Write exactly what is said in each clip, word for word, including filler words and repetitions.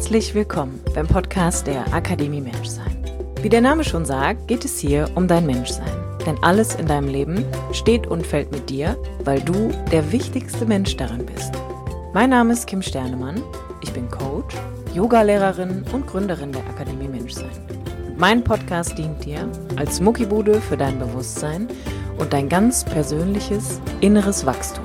Herzlich willkommen beim Podcast der Akademie Menschsein. Wie der Name schon sagt, geht es hier um dein Menschsein. Denn alles in deinem Leben steht und fällt mit dir, weil du der wichtigste Mensch darin bist. Mein Name ist Kim Sternemann, ich bin Coach, Yogalehrerin und Gründerin der Akademie Menschsein. Mein Podcast dient dir als Muckibude für dein Bewusstsein und dein ganz persönliches inneres Wachstum.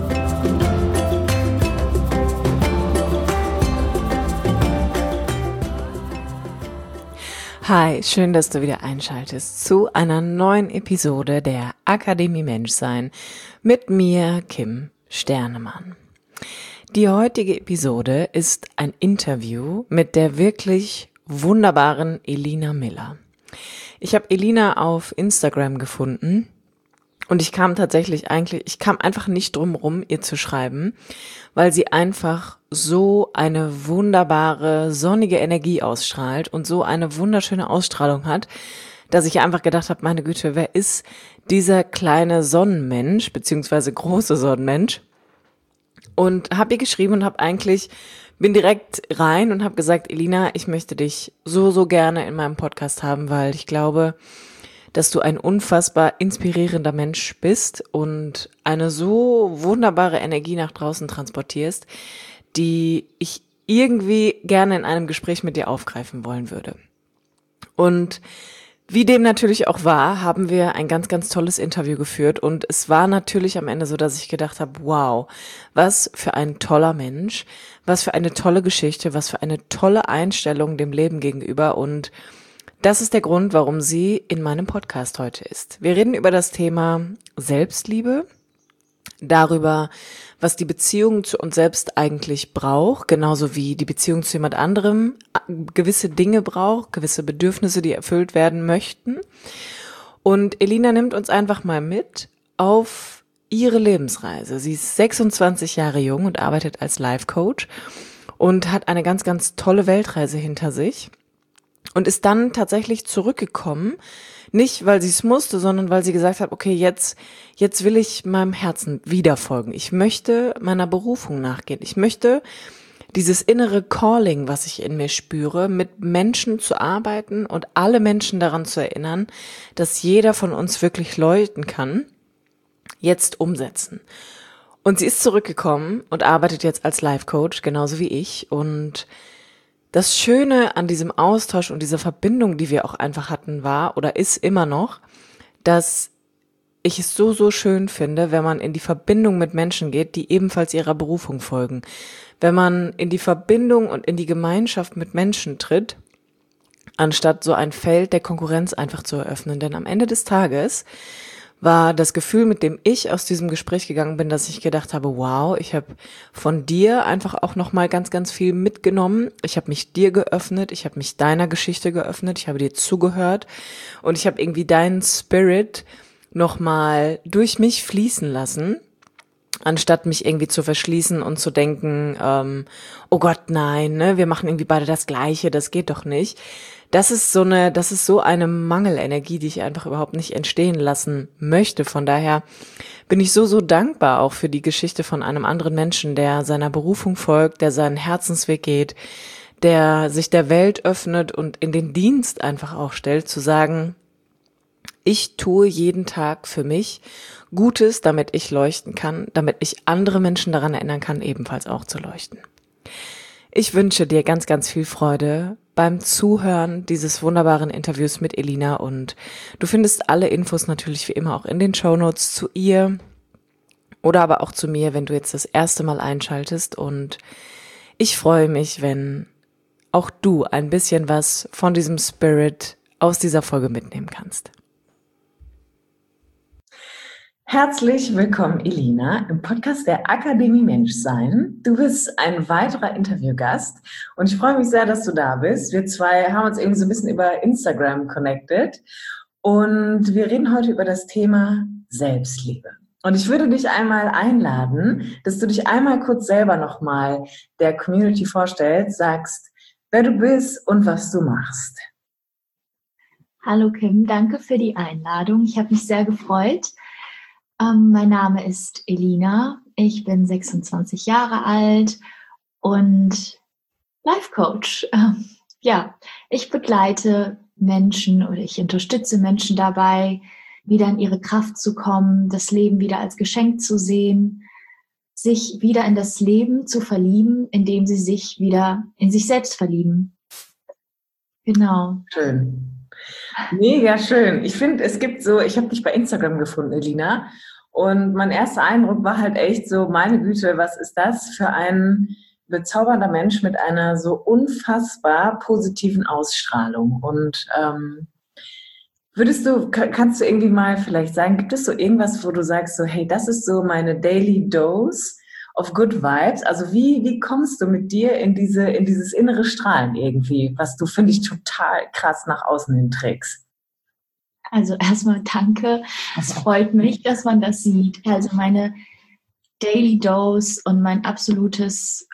Hi, schön, dass du wieder einschaltest zu einer neuen Episode der Akademie Menschsein mit mir, Kim Sternemann. Die heutige Episode ist ein Interview mit der wirklich wunderbaren Elina Miller. Ich habe Elina auf Instagram gefunden und ich kam tatsächlich eigentlich, ich kam einfach nicht drum rum, ihr zu schreiben, weil sie einfach so eine wunderbare, sonnige Energie ausstrahlt und so eine wunderschöne Ausstrahlung hat, dass ich einfach gedacht habe, meine Güte, wer ist dieser kleine Sonnenmensch, beziehungsweise große Sonnenmensch? Und habe ihr geschrieben und habe eigentlich, bin direkt rein und habe gesagt, Elina, ich möchte dich so, so gerne in meinem Podcast haben, weil ich glaube, dass du ein unfassbar inspirierender Mensch bist und eine so wunderbare Energie nach draußen transportierst, die ich irgendwie gerne in einem Gespräch mit dir aufgreifen wollen würde. Und wie dem natürlich auch war, haben wir ein ganz, ganz tolles Interview geführt und es war natürlich am Ende so, dass ich gedacht habe, wow, was für ein toller Mensch, was für eine tolle Geschichte, was für eine tolle Einstellung dem Leben gegenüber und das ist der Grund, warum sie in meinem Podcast heute ist. Wir reden über das Thema Selbstliebe, darüber, was die Beziehung zu uns selbst eigentlich braucht, genauso wie die Beziehung zu jemand anderem gewisse Dinge braucht, gewisse Bedürfnisse, die erfüllt werden möchten. Und Elina nimmt uns einfach mal mit auf ihre Lebensreise. Sie ist sechsundzwanzig Jahre jung und arbeitet als Life Coach und hat eine ganz, ganz tolle Weltreise hinter sich. Und ist dann tatsächlich zurückgekommen, nicht weil sie es musste, sondern weil sie gesagt hat, okay, jetzt, jetzt will ich meinem Herzen wieder folgen. Ich möchte meiner Berufung nachgehen. Ich möchte dieses innere Calling, was ich in mir spüre, mit Menschen zu arbeiten und alle Menschen daran zu erinnern, dass jeder von uns wirklich leuchten kann, jetzt umsetzen. Und sie ist zurückgekommen und arbeitet jetzt als Life Coach, genauso wie ich. Und das Schöne an diesem Austausch und dieser Verbindung, die wir auch einfach hatten, war oder ist immer noch, dass ich es so, so schön finde, wenn man in die Verbindung mit Menschen geht, die ebenfalls ihrer Berufung folgen. Wenn man in die Verbindung und in die Gemeinschaft mit Menschen tritt, anstatt so ein Feld der Konkurrenz einfach zu eröffnen. Denn am Ende des Tages war das Gefühl, mit dem ich aus diesem Gespräch gegangen bin, dass ich gedacht habe, wow, ich habe von dir einfach auch nochmal ganz, ganz viel mitgenommen. Ich habe mich dir geöffnet, ich habe mich deiner Geschichte geöffnet, ich habe dir zugehört und ich habe irgendwie deinen Spirit nochmal durch mich fließen lassen, anstatt mich irgendwie zu verschließen und zu denken, ähm, oh Gott, nein, ne, wir machen irgendwie beide das Gleiche, das geht doch nicht. Das ist so eine, das ist so eine Mangelenergie, die ich einfach überhaupt nicht entstehen lassen möchte. Von daher bin ich so, so dankbar auch für die Geschichte von einem anderen Menschen, der seiner Berufung folgt, der seinen Herzensweg geht, der sich der Welt öffnet und in den Dienst einfach auch stellt, zu sagen, ich tue jeden Tag für mich Gutes, damit ich leuchten kann, damit ich andere Menschen daran erinnern kann, ebenfalls auch zu leuchten. Ich wünsche dir ganz, ganz viel Freude beim Zuhören dieses wunderbaren Interviews mit Elina und du findest alle Infos natürlich wie immer auch in den Shownotes zu ihr oder aber auch zu mir, wenn du jetzt das erste Mal einschaltest und ich freue mich, wenn auch du ein bisschen was von diesem Spirit aus dieser Folge mitnehmen kannst. Herzlich willkommen, Elina, im Podcast der Akademie Menschsein. Du bist ein weiterer Interviewgast und ich freue mich sehr, dass du da bist. Wir zwei haben uns irgendwie so ein bisschen über Instagram connected und wir reden heute über das Thema Selbstliebe. Und ich würde dich einmal einladen, dass du dich einmal kurz selber nochmal der Community vorstellst, sagst, wer du bist und was du machst. Hallo Kim, danke für die Einladung. Ich habe mich sehr gefreut. Ähm, mein Name ist Elina, ich bin sechsundzwanzig Jahre alt und Life Coach. Ähm, ja, ich begleite Menschen oder ich unterstütze Menschen dabei, wieder in ihre Kraft zu kommen, das Leben wieder als Geschenk zu sehen, sich wieder in das Leben zu verlieben, indem sie sich wieder in sich selbst verlieben. Genau. Schön. Mega schön. Ich finde, es gibt so, ich habe dich bei Instagram gefunden, Elina, und mein erster Eindruck war halt echt so, meine Güte, was ist das für ein bezaubernder Mensch mit einer so unfassbar positiven Ausstrahlung. Und ähm, würdest du, kannst du irgendwie mal vielleicht sagen, gibt es so irgendwas, wo du sagst so, hey, das ist so meine Daily Dose of Good Vibes? Also wie, wie kommst du mit dir in diese, in dieses innere Strahlen irgendwie, was du, finde ich, total krass nach außen hin trägst? Also erstmal danke. Es freut mich, dass man das sieht. Also meine Daily Dose und mein absolutes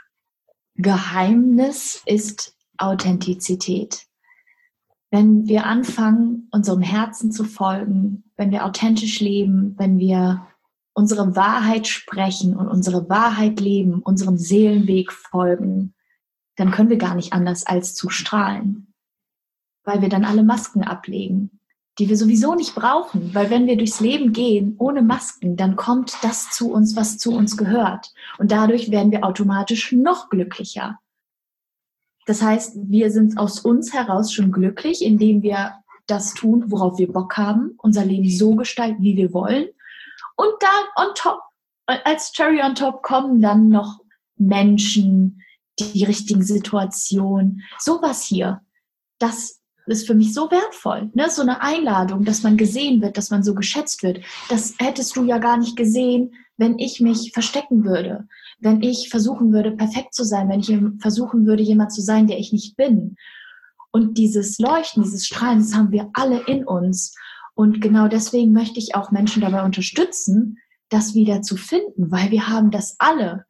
Geheimnis ist Authentizität. Wenn wir anfangen, unserem Herzen zu folgen, wenn wir authentisch leben, wenn wir unsere Wahrheit sprechen und unsere Wahrheit leben, unserem Seelenweg folgen, dann können wir gar nicht anders als zu strahlen, weil wir dann alle Masken ablegen, die wir sowieso nicht brauchen, weil wenn wir durchs Leben gehen ohne Masken, dann kommt das zu uns, was zu uns gehört. Und dadurch werden wir automatisch noch glücklicher. Das heißt, wir sind aus uns heraus schon glücklich, indem wir das tun, worauf wir Bock haben, unser Leben so gestalten, wie wir wollen. Und dann on top, als Cherry on top kommen dann noch Menschen, die richtigen Situationen, sowas hier. Das ist für mich so wertvoll, ne? So eine Einladung, dass man gesehen wird, dass man so geschätzt wird. Das hättest du ja gar nicht gesehen, wenn ich mich verstecken würde, wenn ich versuchen würde, perfekt zu sein, wenn ich versuchen würde, jemand zu sein, der ich nicht bin. Und dieses Leuchten, dieses Strahlen, das haben wir alle in uns. Und genau deswegen möchte ich auch Menschen dabei unterstützen, das wieder zu finden, weil wir haben das alle.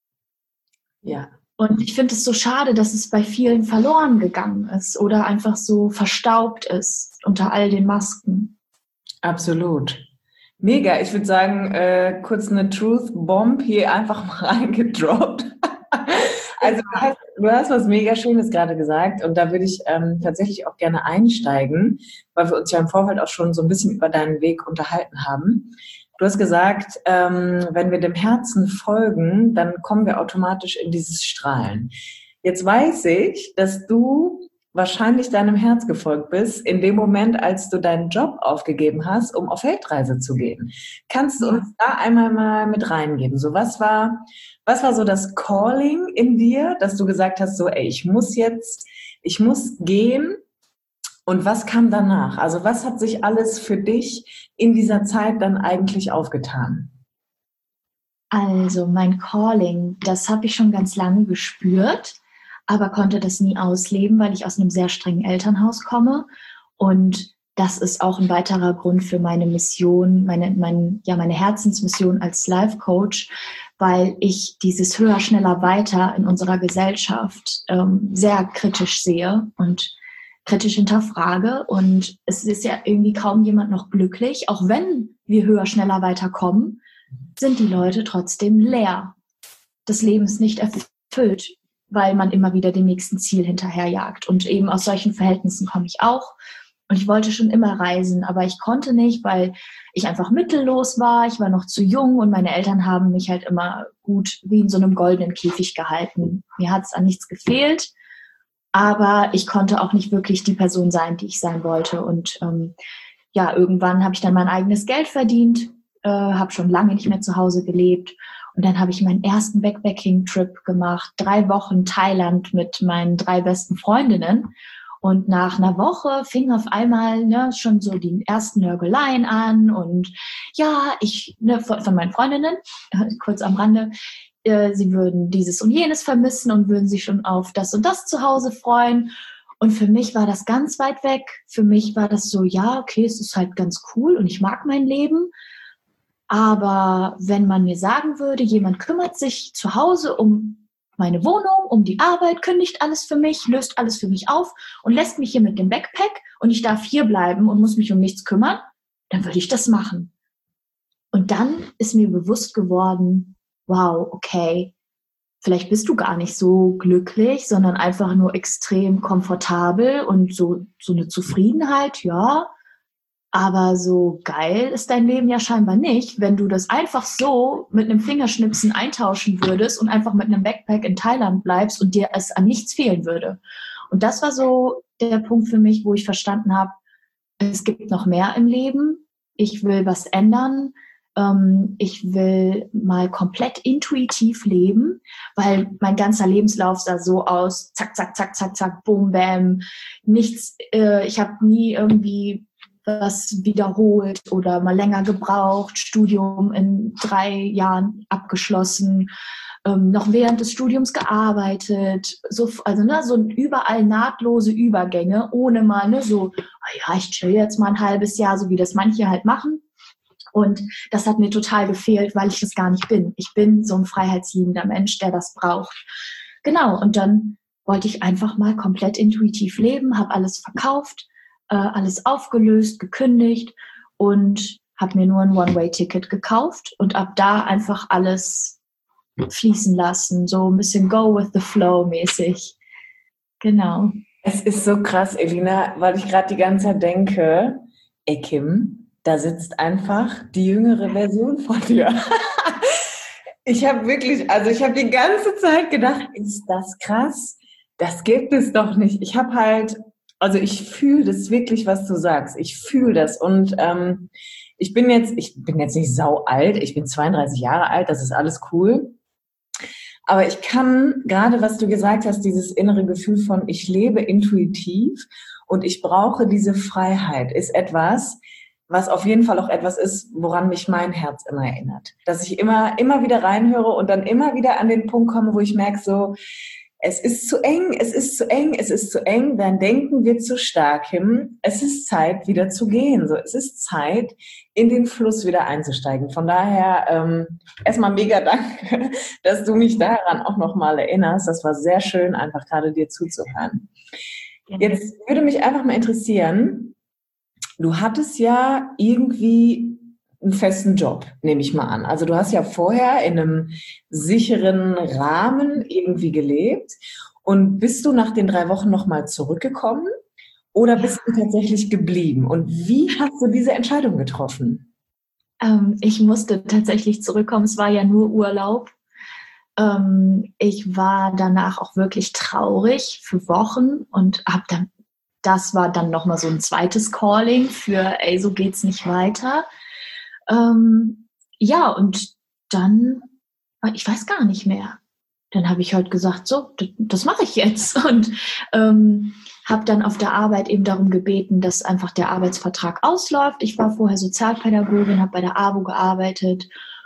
Ja. Und ich finde es so schade, dass es bei vielen verloren gegangen ist oder einfach so verstaubt ist unter all den Masken. Absolut. Mega. Ich würde sagen, äh, kurz eine Truth Bomb hier einfach mal reingedroppt. Also du hast, du hast was mega Schönes gerade gesagt und da würde ich ähm, tatsächlich auch gerne einsteigen, weil wir uns ja im Vorfeld auch schon so ein bisschen über deinen Weg unterhalten haben. Du hast gesagt, ähm, wenn wir dem Herzen folgen, dann kommen wir automatisch in dieses Strahlen. Jetzt weiß ich, dass du wahrscheinlich deinem Herz gefolgt bist, in dem Moment, als du deinen Job aufgegeben hast, um auf Weltreise zu gehen. Kannst du uns da einmal mal mit reingeben? So, was war, was war so das Calling in dir, dass du gesagt hast, so, ey, ich muss jetzt, ich muss gehen. Und was kam danach? Also was hat sich alles für dich in dieser Zeit dann eigentlich aufgetan? Also mein Calling, das habe ich schon ganz lange gespürt, aber konnte das nie ausleben, weil ich aus einem sehr strengen Elternhaus komme. Und das ist auch ein weiterer Grund für meine Mission, meine, mein, ja, meine Herzensmission als Life Coach, weil ich dieses höher, schneller, weiter in unserer Gesellschaft ähm, sehr kritisch sehe und kritisch hinterfrage. Und es ist ja irgendwie kaum jemand noch glücklich. Auch wenn wir höher, schneller, weiter kommen, sind die Leute trotzdem leer. Das Leben ist nicht erfüllt, weil man immer wieder dem nächsten Ziel hinterherjagt. Und eben aus solchen Verhältnissen komme ich auch. Und ich wollte schon immer reisen, aber ich konnte nicht, weil ich einfach mittellos war. Ich war noch zu jung und meine Eltern haben mich halt immer gut wie in so einem goldenen Käfig gehalten. Mir hat es an nichts gefehlt, aber ich konnte auch nicht wirklich die Person sein, die ich sein wollte. Und ähm, ja, irgendwann habe ich dann mein eigenes Geld verdient, äh, habe schon lange nicht mehr zu Hause gelebt. Und dann habe ich meinen ersten Backpacking-Trip gemacht, drei Wochen Thailand mit meinen drei besten Freundinnen. Und nach einer Woche fing auf einmal ne, schon so die ersten Nörgeleien an. Und ja, ich ne, von, von meinen Freundinnen, kurz am Rande, äh, sie würden dieses und jenes vermissen und würden sich schon auf das und das zu Hause freuen. Und für mich war das ganz weit weg. Für mich war das so, ja, okay, es ist halt ganz cool und ich mag mein Leben. Aber wenn man mir sagen würde, jemand kümmert sich zu Hause um meine Wohnung, um die Arbeit, kündigt alles für mich, löst alles für mich auf und lässt mich hier mit dem Backpack und ich darf hier bleiben und muss mich um nichts kümmern, dann würde ich das machen. Und dann ist mir bewusst geworden, wow, okay, vielleicht bist du gar nicht so glücklich, sondern einfach nur extrem komfortabel und so, so eine Zufriedenheit, ja. Aber so geil ist dein Leben ja scheinbar nicht, wenn du das einfach so mit einem Fingerschnipsen eintauschen würdest und einfach mit einem Backpack in Thailand bleibst und dir es an nichts fehlen würde. Und das war so der Punkt für mich, wo ich verstanden habe, es gibt noch mehr im Leben. Ich will was ändern. Ähm, ich will mal komplett intuitiv leben, weil mein ganzer Lebenslauf sah so aus, zack, zack, zack, zack, zack, boom, bam, nichts, äh, ich habe nie irgendwie was wiederholt oder mal länger gebraucht, Studium in drei Jahren abgeschlossen, ähm, noch während des Studiums gearbeitet, so, also ne, so überall nahtlose Übergänge, ohne mal ne, so, oh ja, ich chill jetzt mal ein halbes Jahr, so wie das manche halt machen. Und das hat mir total gefehlt, weil ich das gar nicht bin. Ich bin so ein freiheitsliebender Mensch, der das braucht. Genau, und dann wollte ich einfach mal komplett intuitiv leben, habe alles verkauft, äh, alles aufgelöst, gekündigt und habe mir nur ein One-Way-Ticket gekauft und ab da einfach alles fließen lassen, so ein bisschen go with the flow mäßig. Genau. Es ist so krass, Elina, weil ich gerade die ganze Zeit denke, ey Kim, da sitzt einfach die jüngere Version von dir. Ich habe wirklich, also ich habe die ganze Zeit gedacht, ist das krass? Das gibt es doch nicht. Ich habe halt, also ich fühle das wirklich, was du sagst. Ich fühle das und ähm, ich bin jetzt, ich bin jetzt nicht sau alt, ich bin zweiunddreißig Jahre alt, das ist alles cool. Aber ich kann, gerade was du gesagt hast, dieses innere Gefühl von, ich lebe intuitiv und ich brauche diese Freiheit, ist etwas, was auf jeden Fall auch etwas ist, woran mich mein Herz immer erinnert. Dass ich immer, immer wieder reinhöre und dann immer wieder an den Punkt komme, wo ich merke so, es ist zu eng, es ist zu eng, es ist zu eng, dein Denken wird zu stark hin. Es ist Zeit, wieder zu gehen. So, es ist Zeit, in den Fluss wieder einzusteigen. Von daher ähm, erstmal mega danke, dass du mich daran auch nochmal erinnerst. Das war sehr schön, einfach gerade dir zuzuhören. Jetzt würde mich einfach mal interessieren, du hattest ja irgendwie einen festen Job, nehme ich mal an. Also du hast ja vorher in einem sicheren Rahmen irgendwie gelebt und bist du nach den drei Wochen nochmal zurückgekommen oder bist du tatsächlich geblieben? Und wie hast du diese Entscheidung getroffen? Ähm, ich musste tatsächlich zurückkommen. Es war ja nur Urlaub. Ähm, ich war danach auch wirklich traurig für Wochen und habe dann, das war dann nochmal so ein zweites Calling für, ey, so geht's nicht weiter. Ähm, ja, und dann, ich weiß gar nicht mehr. Dann habe ich halt gesagt, so, das, das mache ich jetzt. Und ähm, habe dann auf der Arbeit eben darum gebeten, dass einfach der Arbeitsvertrag ausläuft. Ich war vorher Sozialpädagogin, habe bei der A W O gearbeitet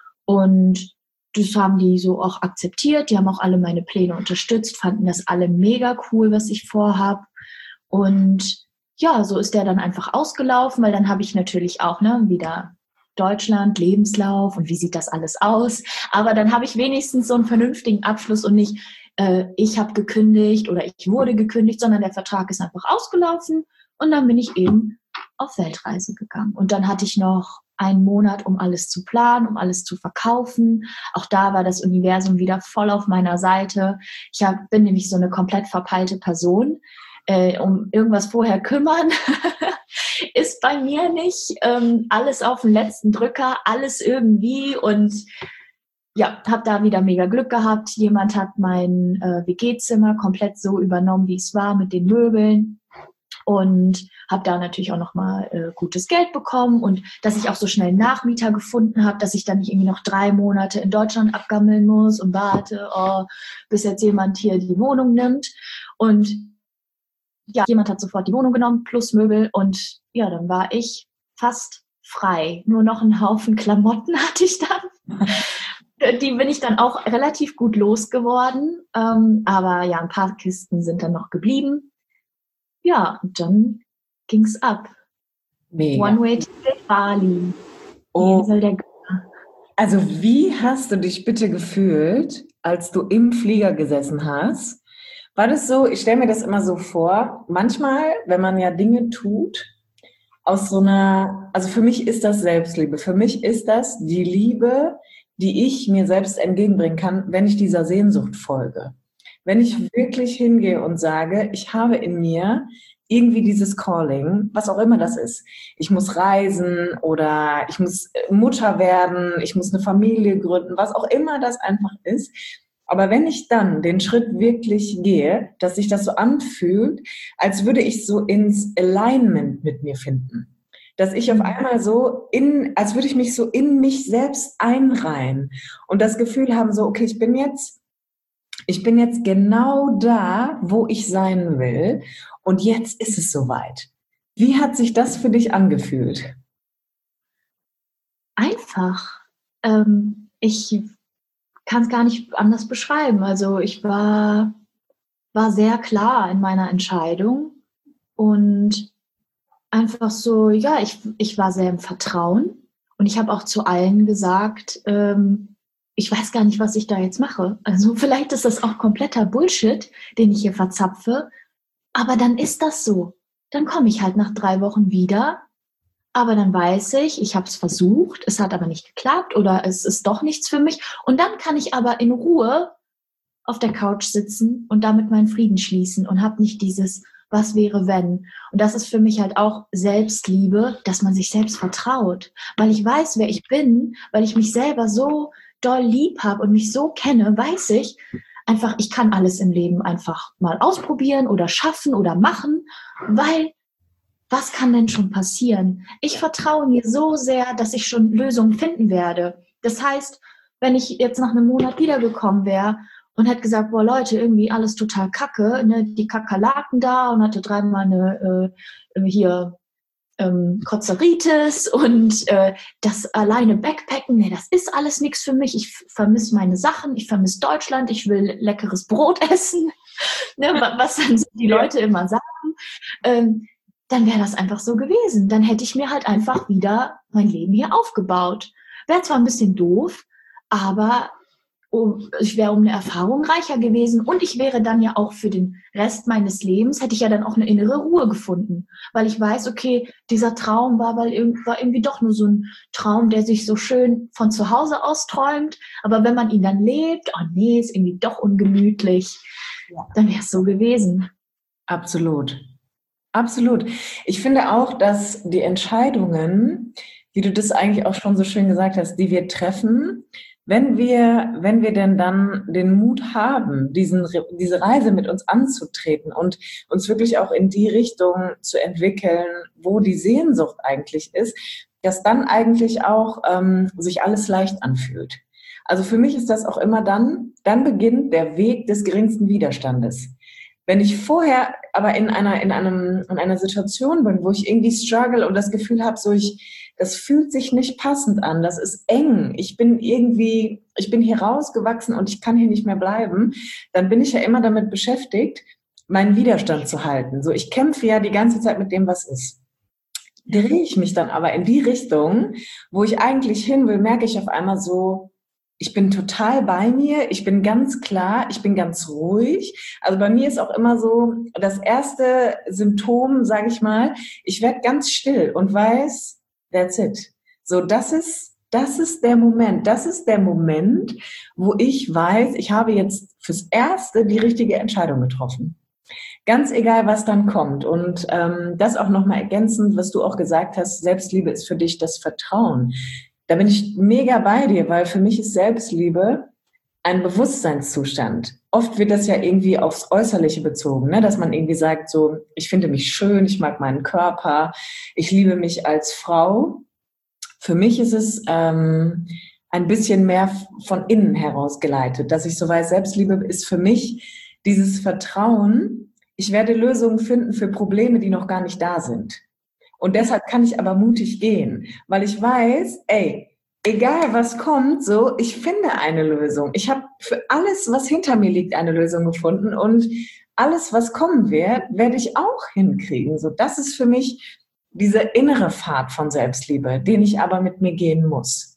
und das haben die so auch akzeptiert. Die haben auch alle meine Pläne unterstützt, fanden das alle mega cool, was ich vorhab. Und ja, so ist der dann einfach ausgelaufen, weil dann habe ich natürlich auch ne, wieder Deutschland, Lebenslauf und wie sieht das alles aus. Aber dann habe ich wenigstens so einen vernünftigen Abschluss und nicht, äh, ich habe gekündigt oder ich wurde gekündigt, sondern der Vertrag ist einfach ausgelaufen und dann bin ich eben auf Weltreise gegangen. Und dann hatte ich noch einen Monat, um alles zu planen, um alles zu verkaufen. Auch da war das Universum wieder voll auf meiner Seite. Ich hab, bin nämlich so eine komplett verpeilte Person. Äh, um irgendwas vorher kümmern, ist bei mir nicht. Ähm, alles auf den letzten Drücker, alles irgendwie und ja, habe da wieder mega Glück gehabt. Jemand hat mein äh, W G-Zimmer komplett so übernommen, wie es war mit den Möbeln und habe da natürlich auch nochmal äh, gutes Geld bekommen und dass ich auch so schnell einen Nachmieter gefunden habe, dass ich dann nicht irgendwie noch drei Monate in Deutschland abgammeln muss und warte, oh, bis jetzt jemand hier die Wohnung nimmt und ja, jemand hat sofort die Wohnung genommen, plus Möbel und ja, dann war ich fast frei. Nur noch einen Haufen Klamotten hatte ich dann. Die bin ich dann auch relativ gut losgeworden. Ähm, aber ja, ein paar Kisten sind dann noch geblieben. Ja, und dann ging's ab. Mega. One-Way-Ticket Bali. Oh. Der also wie hast du dich bitte gefühlt, als du im Flieger gesessen hast? War das so, ich stelle mir das immer so vor, manchmal, wenn man ja Dinge tut, aus so einer, also für mich ist das Selbstliebe, für mich ist das die Liebe, die ich mir selbst entgegenbringen kann, wenn ich dieser Sehnsucht folge. Wenn ich wirklich hingehe und sage, ich habe in mir irgendwie dieses Calling, was auch immer das ist. Ich muss reisen oder ich muss Mutter werden, ich muss eine Familie gründen, was auch immer das einfach ist. Aber wenn ich dann den Schritt wirklich gehe, dass sich das so anfühlt, als würde ich so ins Alignment mit mir finden. Dass ich auf einmal so in, als würde ich mich so in mich selbst einreihen und das Gefühl haben so, okay, ich bin jetzt Ich bin jetzt genau da, wo ich sein will und jetzt ist es soweit. Wie hat sich das für dich angefühlt? Einfach. Ähm, ich kann es gar nicht anders beschreiben. Also ich war, war sehr klar in meiner Entscheidung und einfach so, ja, ich, ich war sehr im Vertrauen und ich habe auch zu allen gesagt, ähm, ich weiß gar nicht, was ich da jetzt mache. Also vielleicht ist das auch kompletter Bullshit, den ich hier verzapfe, aber dann ist das so. Dann komme ich halt nach drei Wochen wieder, aber dann weiß ich, ich habe es versucht, es hat aber nicht geklappt oder es ist doch nichts für mich und dann kann ich aber in Ruhe auf der Couch sitzen und damit meinen Frieden schließen und habe nicht dieses was wäre wenn. Und das ist für mich halt auch Selbstliebe, dass man sich selbst vertraut, weil ich weiß, wer ich bin, weil ich mich selber so doll lieb habe und mich so kenne, weiß ich einfach, ich kann alles im Leben einfach mal ausprobieren oder schaffen oder machen, weil was kann denn schon passieren? Ich vertraue mir so sehr, dass ich schon Lösungen finden werde. Das heißt, wenn ich jetzt nach einem Monat wiedergekommen wäre und hätte gesagt, boah Leute, irgendwie alles total kacke, ne, die Kakerlaken da und hatte dreimal eine äh, hier ähm, Kozeritis und äh, das alleine Backpacken, nee, das ist alles nichts für mich. Ich vermisse meine Sachen, ich vermisse Deutschland, ich will leckeres Brot essen, ne, was dann die Leute immer sagen. Ähm, dann wäre das einfach so gewesen. Dann hätte ich mir halt einfach wieder mein Leben hier aufgebaut. Wäre zwar ein bisschen doof, aber ich wäre um eine Erfahrung reicher gewesen und ich wäre dann ja auch für den Rest meines Lebens, hätte ich ja dann auch eine innere Ruhe gefunden, weil ich weiß, okay, dieser Traum war, weil war irgendwie doch nur so ein Traum, der sich so schön von zu Hause aus träumt, aber wenn man ihn dann lebt, oh nee, ist irgendwie doch ungemütlich, ja, dann wäre es so gewesen. Absolut. Absolut. Ich finde auch, dass die Entscheidungen, wie du das eigentlich auch schon so schön gesagt hast, die wir treffen, wenn wir, wenn wir denn dann den Mut haben, diesen, diese Reise mit uns anzutreten und uns wirklich auch in die Richtung zu entwickeln, wo die Sehnsucht eigentlich ist, dass dann eigentlich auch ähm, sich alles leicht anfühlt. Also für mich ist das auch immer dann, dann beginnt der Weg des geringsten Widerstandes. Wenn ich vorher aber in einer, in einem, in einer Situation bin, wo ich irgendwie struggle und das Gefühl habe, so ich, das fühlt sich nicht passend an, das ist eng, ich bin irgendwie, ich bin hier rausgewachsen und ich kann hier nicht mehr bleiben, dann bin ich ja immer damit beschäftigt, meinen Widerstand zu halten. So, ich kämpfe ja die ganze Zeit mit dem, was ist. Drehe ich mich dann aber in die Richtung, wo ich eigentlich hin will, merke ich auf einmal so, ich bin total bei mir, ich bin ganz klar, ich bin ganz ruhig. Also bei mir ist auch immer so, das erste Symptom, sage ich mal, ich werde ganz still und weiß, that's it. So, das ist, das ist der Moment, das ist der Moment, wo ich weiß, ich habe jetzt fürs Erste die richtige Entscheidung getroffen. Ganz egal, was dann kommt. Und ähm, das auch nochmal ergänzend, was du auch gesagt hast, Selbstliebe ist für dich das Vertrauen. Da bin ich mega bei dir, weil für mich ist Selbstliebe ein Bewusstseinszustand. Oft wird das ja irgendwie aufs Äußerliche bezogen, ne? Dass man irgendwie sagt, so, ich finde mich schön, ich mag meinen Körper, ich liebe mich als Frau. Für mich ist es ähm, ein bisschen mehr von innen heraus geleitet, dass ich so weiß, Selbstliebe ist für mich dieses Vertrauen, ich werde Lösungen finden für Probleme, die noch gar nicht da sind. Und deshalb kann ich aber mutig gehen, weil ich weiß, ey, egal was kommt, so, ich finde eine Lösung. Ich habe für alles, was hinter mir liegt, eine Lösung gefunden und alles, was kommen wird, werde ich auch hinkriegen. So, das ist für mich dieser innere Pfad von Selbstliebe, den ich aber mit mir gehen muss.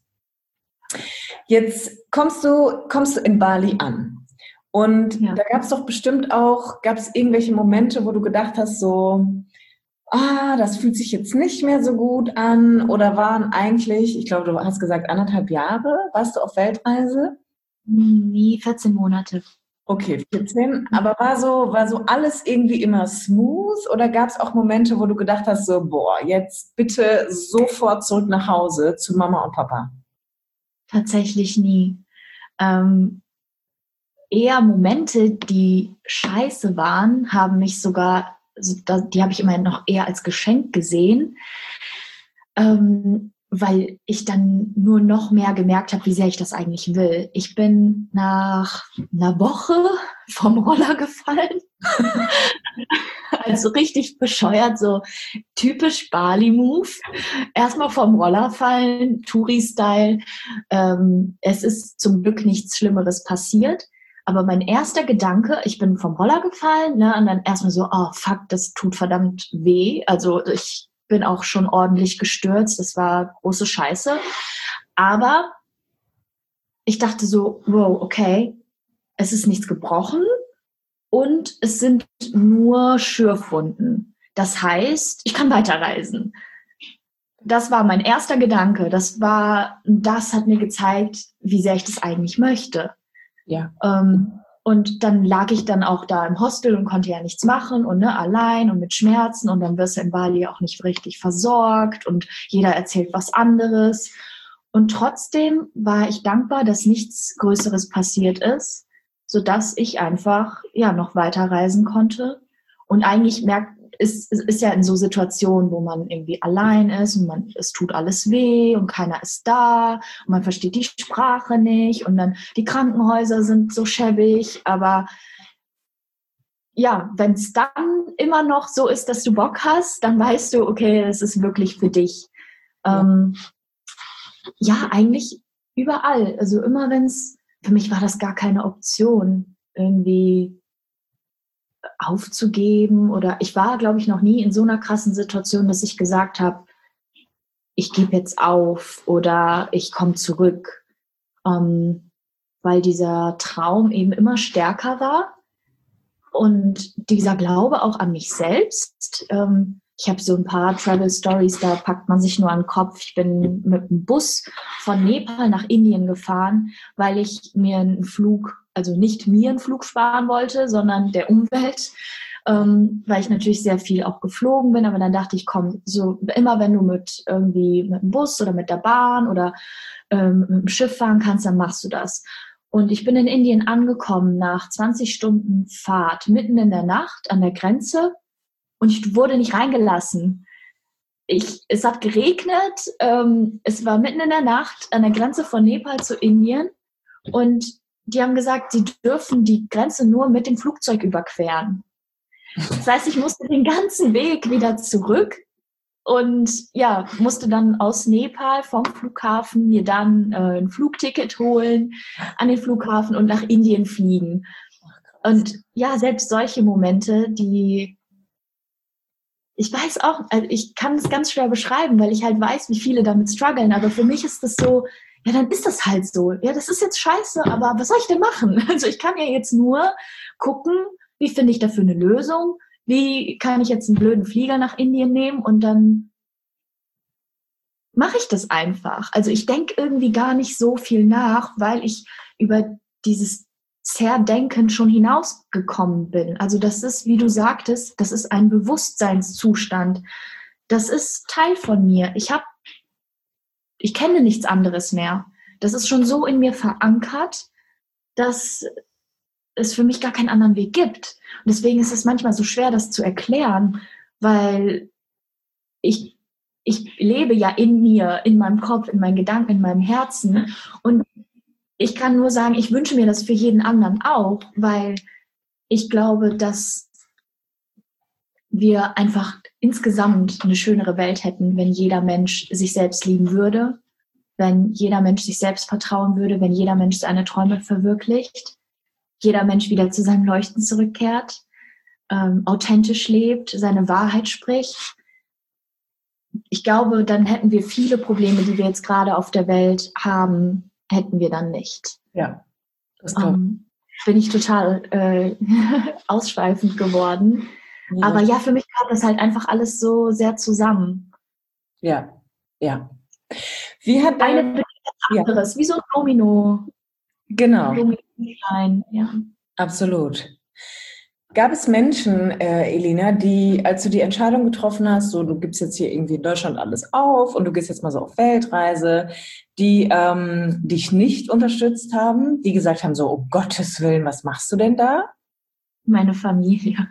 Jetzt kommst du, kommst du in Bali an. Und ja, da gab es doch bestimmt auch, gab es irgendwelche Momente, wo du gedacht hast, so, ah, das fühlt sich jetzt nicht mehr so gut an? Oder waren eigentlich, ich glaube, du hast gesagt anderthalb Jahre, warst du auf Weltreise? Nee, vierzehn Monate. Okay, vierzehn. Aber war so, war so alles irgendwie immer smooth oder gab es auch Momente, wo du gedacht hast, so, boah, jetzt bitte sofort zurück nach Hause zu Mama und Papa? Tatsächlich nie. Ähm, eher Momente, die scheiße waren, haben mich sogar, also da, die habe ich immer noch eher als Geschenk gesehen, ähm, weil ich dann nur noch mehr gemerkt habe, wie sehr ich das eigentlich will. Ich bin nach einer Woche vom Roller gefallen. Also richtig bescheuert, so typisch Bali-Move. Erstmal vom Roller fallen, Touri-Style. Ähm, es ist zum Glück nichts Schlimmeres passiert. Aber mein erster Gedanke, ich bin vom Roller gefallen, ne, und dann erstmal so, oh fuck, das tut verdammt weh. Also ich bin auch schon ordentlich gestürzt. Das war große Scheiße. Aber ich dachte so, wow, okay, es ist nichts gebrochen. Und es sind nur Schürfwunden. Das heißt, ich kann weiterreisen. Das war mein erster Gedanke. Das war, das hat mir gezeigt, wie sehr ich das eigentlich möchte. Ja. Ähm, und dann lag ich dann auch da im Hostel und konnte ja nichts machen und ne, allein und mit Schmerzen. Und dann wirst du in Bali auch nicht richtig versorgt und jeder erzählt was anderes. Und trotzdem war ich dankbar, dass nichts Größeres passiert ist, sodass ich einfach ja noch weiter reisen konnte. Und eigentlich merkt, es ist, ist ja in so Situationen, wo man irgendwie allein ist und man, es tut alles weh und keiner ist da und man versteht die Sprache nicht und dann die Krankenhäuser sind so schäbig, aber ja, wenn es dann immer noch so ist, dass du Bock hast, dann weißt du, okay, es ist wirklich für dich. Ja, ähm, ja eigentlich überall. Also immer wenn es, für mich war das gar keine Option, irgendwie aufzugeben oder ich war, glaube ich, noch nie in so einer krassen Situation, dass ich gesagt habe, ich gebe jetzt auf oder ich komme zurück, ähm, weil dieser Traum eben immer stärker war und dieser Glaube auch an mich selbst. Ähm, ich habe so ein paar Travel Stories, da packt man sich nur an den Kopf. Ich bin mit dem Bus von Nepal nach Indien gefahren, weil ich mir einen Flug, also nicht mir einen Flug sparen wollte, sondern der Umwelt, ähm, weil ich natürlich sehr viel auch geflogen bin. Aber dann dachte ich, komm, so immer wenn du mit irgendwie mit dem Bus oder mit der Bahn oder ähm, mit dem Schiff fahren kannst, dann machst du das. Und ich bin in Indien angekommen nach zwanzig Stunden Fahrt, mitten in der Nacht an der Grenze. Und ich wurde nicht reingelassen. Ich, es hat geregnet, ähm, es war mitten in der Nacht an der Grenze von Nepal zu Indien und die haben gesagt, sie dürfen die Grenze nur mit dem Flugzeug überqueren. Das heißt, ich musste den ganzen Weg wieder zurück und ja, musste dann aus Nepal vom Flughafen mir dann äh, ein Flugticket holen an den Flughafen und nach Indien fliegen. Und ja, selbst solche Momente, die ich weiß auch, also ich kann es ganz schwer beschreiben, weil ich halt weiß, wie viele damit strugglen, aber für mich ist das so, ja, dann ist das halt so. Ja, das ist jetzt scheiße, aber was soll ich denn machen? Also ich kann ja jetzt nur gucken, wie finde ich dafür eine Lösung, wie kann ich jetzt einen blöden Flieger nach Indien nehmen und dann mache ich das einfach. Also ich denke irgendwie gar nicht so viel nach, weil ich über dieses Zerdenken schon hinausgekommen bin. Also das ist, wie du sagtest, das ist ein Bewusstseinszustand. Das ist Teil von mir. Ich habe, ich kenne nichts anderes mehr. Das ist schon so in mir verankert, dass es für mich gar keinen anderen Weg gibt. Und deswegen ist es manchmal so schwer, das zu erklären, weil ich, ich lebe ja in mir, in meinem Kopf, in meinen Gedanken, in meinem Herzen und ich kann nur sagen, ich wünsche mir das für jeden anderen auch, weil ich glaube, dass wir einfach insgesamt eine schönere Welt hätten, wenn jeder Mensch sich selbst lieben würde, wenn jeder Mensch sich selbst vertrauen würde, wenn jeder Mensch seine Träume verwirklicht, jeder Mensch wieder zu seinem Leuchten zurückkehrt, ähm, authentisch lebt, seine Wahrheit spricht. Ich glaube, dann hätten wir viele Probleme, die wir jetzt gerade auf der Welt haben, hätten wir dann nicht. Ja, das um, bin ich total äh, ausschweifend geworden. Ja, Aber ja, für mich kam das halt einfach alles so sehr zusammen. ja, ja. Wie hat Eine dein, bedingt das ja, anderes, wie so ein Domino. genau, Ein Dominostein, ja. absolut. Gab es Menschen, äh, Elina, die, als du die Entscheidung getroffen hast, so du gibst jetzt hier irgendwie in Deutschland alles auf und du gehst jetzt mal so auf Weltreise, die ähm, dich nicht unterstützt haben, die gesagt haben, so, um Gottes Willen, was machst du denn da? Meine Familie.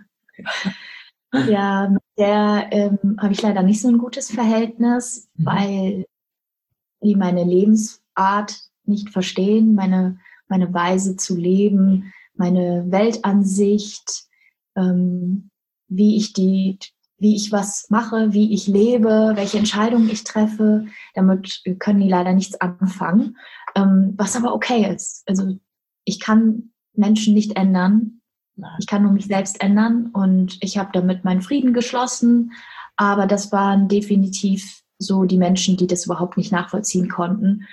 Ja, mit der ähm, habe ich leider nicht so ein gutes Verhältnis, Mhm. weil die meine Lebensart nicht verstehen, meine, meine Weise zu leben, meine Weltansicht, ähm, wie ich die, wie ich was mache, wie ich lebe, welche Entscheidungen ich treffe. Damit können die leider nichts anfangen, ähm, was aber okay ist. Also ich kann Menschen nicht ändern. Ich kann nur mich selbst ändern und ich habe damit meinen Frieden geschlossen. Aber das waren definitiv so die Menschen, die das überhaupt nicht nachvollziehen konnten.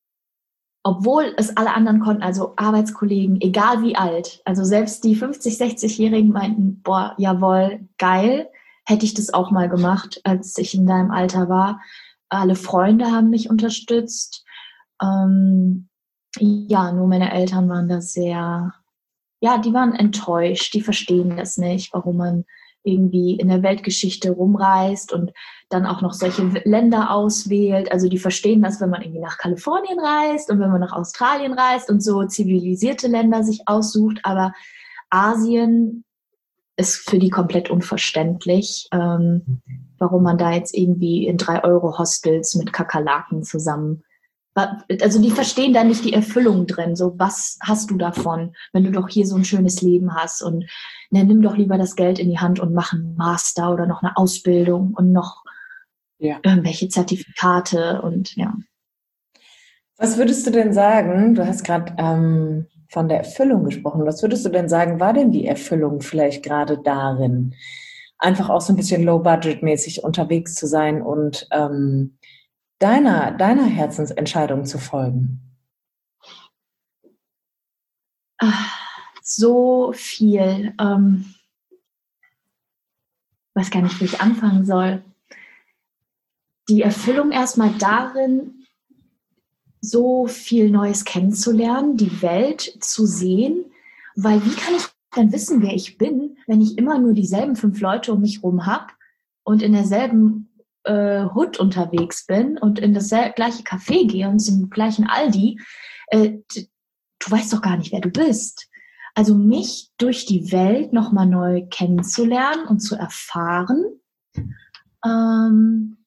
Obwohl es alle anderen konnten, also Arbeitskollegen, egal wie alt. Also selbst die fünfzig-, sechzig-Jährigen meinten, boah, jawohl, geil, hätte ich das auch mal gemacht, als ich in deinem Alter war. Alle Freunde haben mich unterstützt. Ähm, ja, nur meine Eltern waren da sehr, ja, die waren enttäuscht, die verstehen das nicht, warum man irgendwie in der Weltgeschichte rumreist und dann auch noch solche Länder auswählt. Also die verstehen das, wenn man irgendwie nach Kalifornien reist und wenn man nach Australien reist und so zivilisierte Länder sich aussucht. Aber Asien ist für die komplett unverständlich, ähm, warum man da jetzt irgendwie in drei-Euro-Hostels mit Kakerlaken zusammen. Also die verstehen da nicht die Erfüllung drin. So, was hast du davon, wenn du doch hier so ein schönes Leben hast? Und ne, nimm doch lieber das Geld in die Hand und mach einen Master oder noch eine Ausbildung und noch Ja. irgendwelche Zertifikate und ja. Was würdest du denn sagen? Du hast gerade ähm, von der Erfüllung gesprochen. Was würdest du denn sagen, war denn die Erfüllung vielleicht gerade darin, einfach auch so ein bisschen low-budget-mäßig unterwegs zu sein und ähm, deiner, deiner Herzensentscheidung zu folgen? Ach, so viel. Ähm, weiß gar nicht, wie ich anfangen soll. Die Erfüllung erstmal darin, so viel Neues kennenzulernen, die Welt zu sehen, weil wie kann ich dann wissen, wer ich bin, wenn ich immer nur dieselben fünf Leute um mich rum habe und in derselben äh, Hood unterwegs bin und in das gleiche Café gehe und zum gleichen Aldi, äh, du weißt doch gar nicht, wer du bist. Also mich durch die Welt nochmal neu kennenzulernen und zu erfahren, ähm,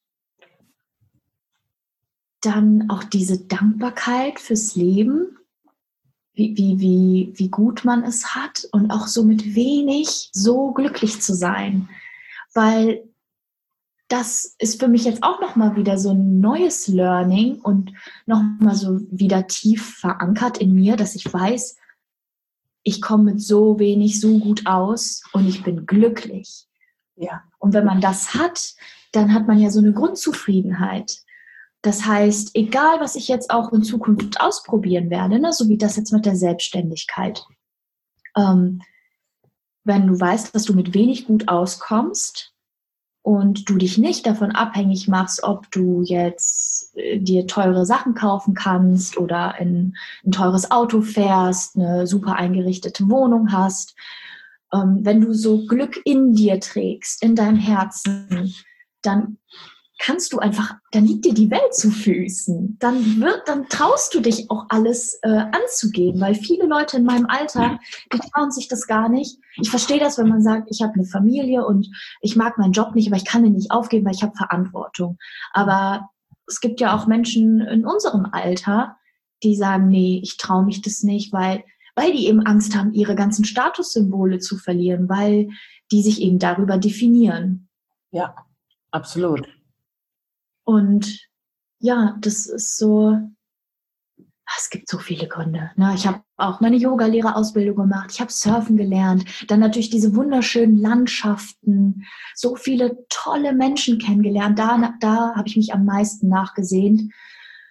dann auch diese Dankbarkeit fürs Leben, wie, wie, wie, wie gut man es hat und auch so mit wenig so glücklich zu sein. Weil das ist für mich jetzt auch nochmal wieder so ein neues Learning und nochmal so wieder tief verankert in mir, dass ich weiß, ich komme mit so wenig so gut aus und ich bin glücklich. Ja. Und wenn man das hat, dann hat man ja so eine Grundzufriedenheit. Das heißt, egal was ich jetzt auch in Zukunft ausprobieren werde, ne, so wie das jetzt mit der Selbstständigkeit, ähm, wenn du weißt, dass du mit wenig gut auskommst und du dich nicht davon abhängig machst, ob du jetzt äh, dir teure Sachen kaufen kannst oder in ein teures Auto fährst, eine super eingerichtete Wohnung hast, ähm, wenn du so Glück in dir trägst, in deinem Herzen, dann kannst du einfach, dann liegt dir die Welt zu Füßen. Dann wird, dann traust du dich auch alles äh, anzugehen, weil viele Leute in meinem Alter, die trauen sich das gar nicht. Ich verstehe das, wenn man sagt, ich habe eine Familie und ich mag meinen Job nicht, aber ich kann den nicht aufgeben, weil ich habe Verantwortung. Aber es gibt ja auch Menschen in unserem Alter, die sagen, nee, ich traue mich das nicht, weil, weil die eben Angst haben, ihre ganzen Statussymbole zu verlieren, weil die sich eben darüber definieren. Ja, absolut. Und ja, das ist so, es gibt so viele Gründe. Ne? Ich habe auch meine Yoga-Lehrerausbildung gemacht, ich habe Surfen gelernt, dann natürlich diese wunderschönen Landschaften, so viele tolle Menschen kennengelernt. Da, da habe ich mich am meisten nachgesehnt.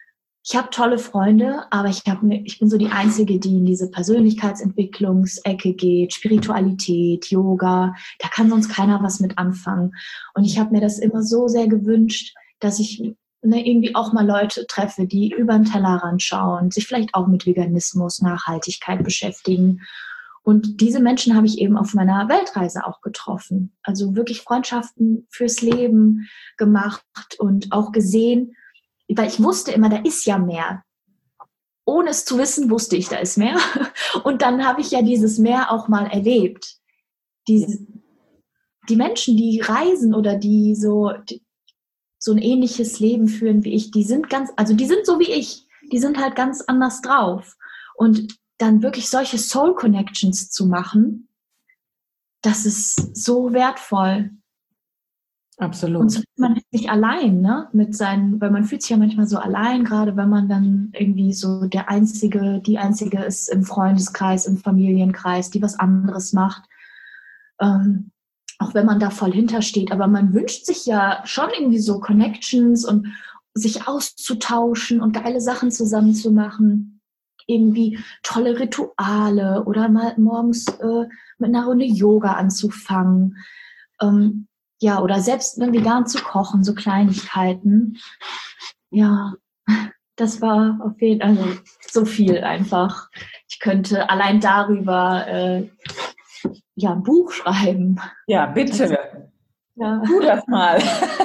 ich habe tolle Freunde, aber ich, hab, ich bin so die Einzige, die in diese Persönlichkeitsentwicklungsecke geht, Spiritualität, Yoga, da kann sonst keiner was mit anfangen. Und ich habe mir das immer so sehr gewünscht, dass ich ne, irgendwie auch mal Leute treffe, die über den Tellerrand schauen, sich vielleicht auch mit Veganismus, Nachhaltigkeit beschäftigen. Und diese Menschen habe ich eben auf meiner Weltreise auch getroffen. Also wirklich Freundschaften fürs Leben gemacht und auch gesehen, weil ich wusste immer, da ist ja mehr. Ohne es zu wissen, wusste ich, da ist mehr. Und dann habe ich ja dieses Meer auch mal erlebt. Diese, die Menschen, die reisen oder die so, die, so ein ähnliches Leben führen wie ich, die sind ganz, also die sind so wie ich. Die sind halt ganz anders drauf. Und dann wirklich solche Soul Connections zu machen, das ist so wertvoll. Absolut. Und so ist man nicht allein, ne? Mit seinen, weil man fühlt sich ja manchmal so allein, gerade wenn man dann irgendwie so der Einzige, die Einzige ist im Freundeskreis, im Familienkreis, die was anderes macht. Ähm, auch wenn man da voll hintersteht. Aber man wünscht sich ja schon irgendwie so Connections und sich auszutauschen und geile Sachen zusammen zu machen. Irgendwie tolle Rituale oder mal morgens äh, mit einer Runde Yoga anzufangen. Ähm, Ja, oder selbst ne, vegan zu kochen, so Kleinigkeiten. Ja, das war auf jeden Fall also, so viel einfach. Ich könnte allein darüber äh, ja, ein Buch schreiben. Ja, bitte. Ja. Tu das mal.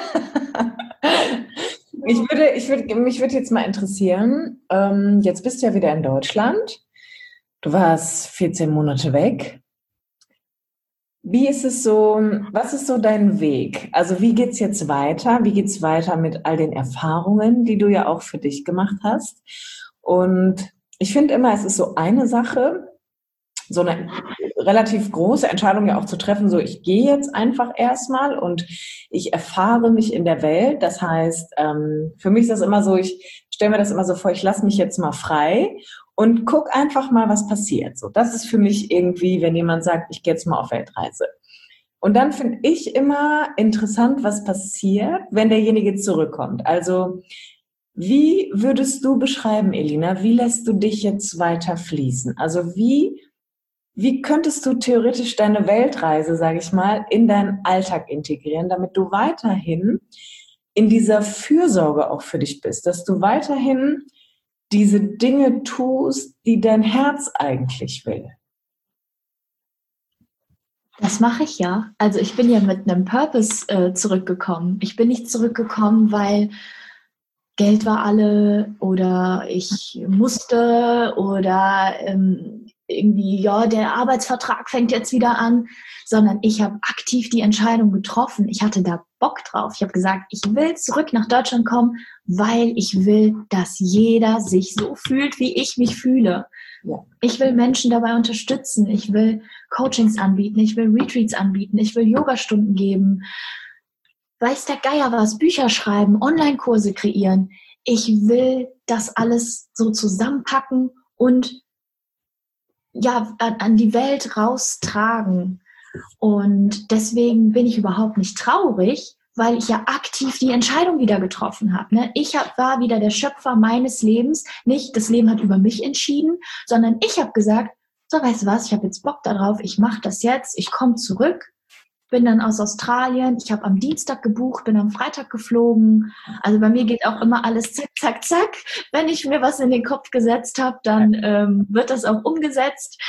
Ich würde, ich würde, mich würde jetzt mal interessieren, ähm, jetzt bist du ja wieder in Deutschland. Du warst vierzehn Monate weg. Wie ist es so, was ist so dein Weg? Also wie geht's jetzt weiter? Wie geht's weiter mit all den Erfahrungen, die du ja auch für dich gemacht hast? Und ich finde immer, es ist so eine Sache, so eine relativ große Entscheidung ja auch zu treffen, so ich gehe jetzt einfach erstmal und ich erfahre mich in der Welt. Das heißt, ähm, für mich ist das immer so, ich stelle mir das immer so vor, ich lasse mich jetzt mal frei und guck einfach mal, was passiert. So, das ist für mich irgendwie, wenn jemand sagt, ich gehe jetzt mal auf Weltreise. Und dann finde ich immer interessant, was passiert, wenn derjenige zurückkommt. Also wie würdest du beschreiben, Elina, wie lässt du dich jetzt weiter fließen? Also wie, wie könntest du theoretisch deine Weltreise, sage ich mal, in deinen Alltag integrieren, damit du weiterhin in dieser Fürsorge auch für dich bist, dass du weiterhin diese Dinge tust, die dein Herz eigentlich will? Das mache ich ja. Also ich bin ja mit einem Purpose äh, zurückgekommen. Ich bin nicht zurückgekommen, weil Geld war alle oder ich musste oder ähm, irgendwie, ja, der Arbeitsvertrag fängt jetzt wieder an, sondern ich habe aktiv die Entscheidung getroffen. Ich hatte da Bock drauf. Ich habe gesagt, ich will zurück nach Deutschland kommen, weil ich will, dass jeder sich so fühlt, wie ich mich fühle. Ja. Ich will Menschen dabei unterstützen. Ich will Coachings anbieten. Ich will Retreats anbieten. Ich will Yogastunden geben. Weiß der Geier was, Bücher schreiben, Online-Kurse kreieren. Ich will das alles so zusammenpacken und ja, an, an die Welt raustragen. Und deswegen bin ich überhaupt nicht traurig, weil ich ja aktiv die Entscheidung wieder getroffen habe. Ne? Ich hab, war wieder der Schöpfer meines Lebens. Nicht, das Leben hat über mich entschieden, sondern ich habe gesagt, so, weißt du was, ich habe jetzt Bock darauf, ich mache das jetzt, ich komme zurück. Bin dann aus Australien, ich habe am Dienstag gebucht, bin am Freitag geflogen. Also bei mir geht auch immer alles zack, zack, zack. Wenn ich mir was in den Kopf gesetzt habe, dann ähm, wird das auch umgesetzt.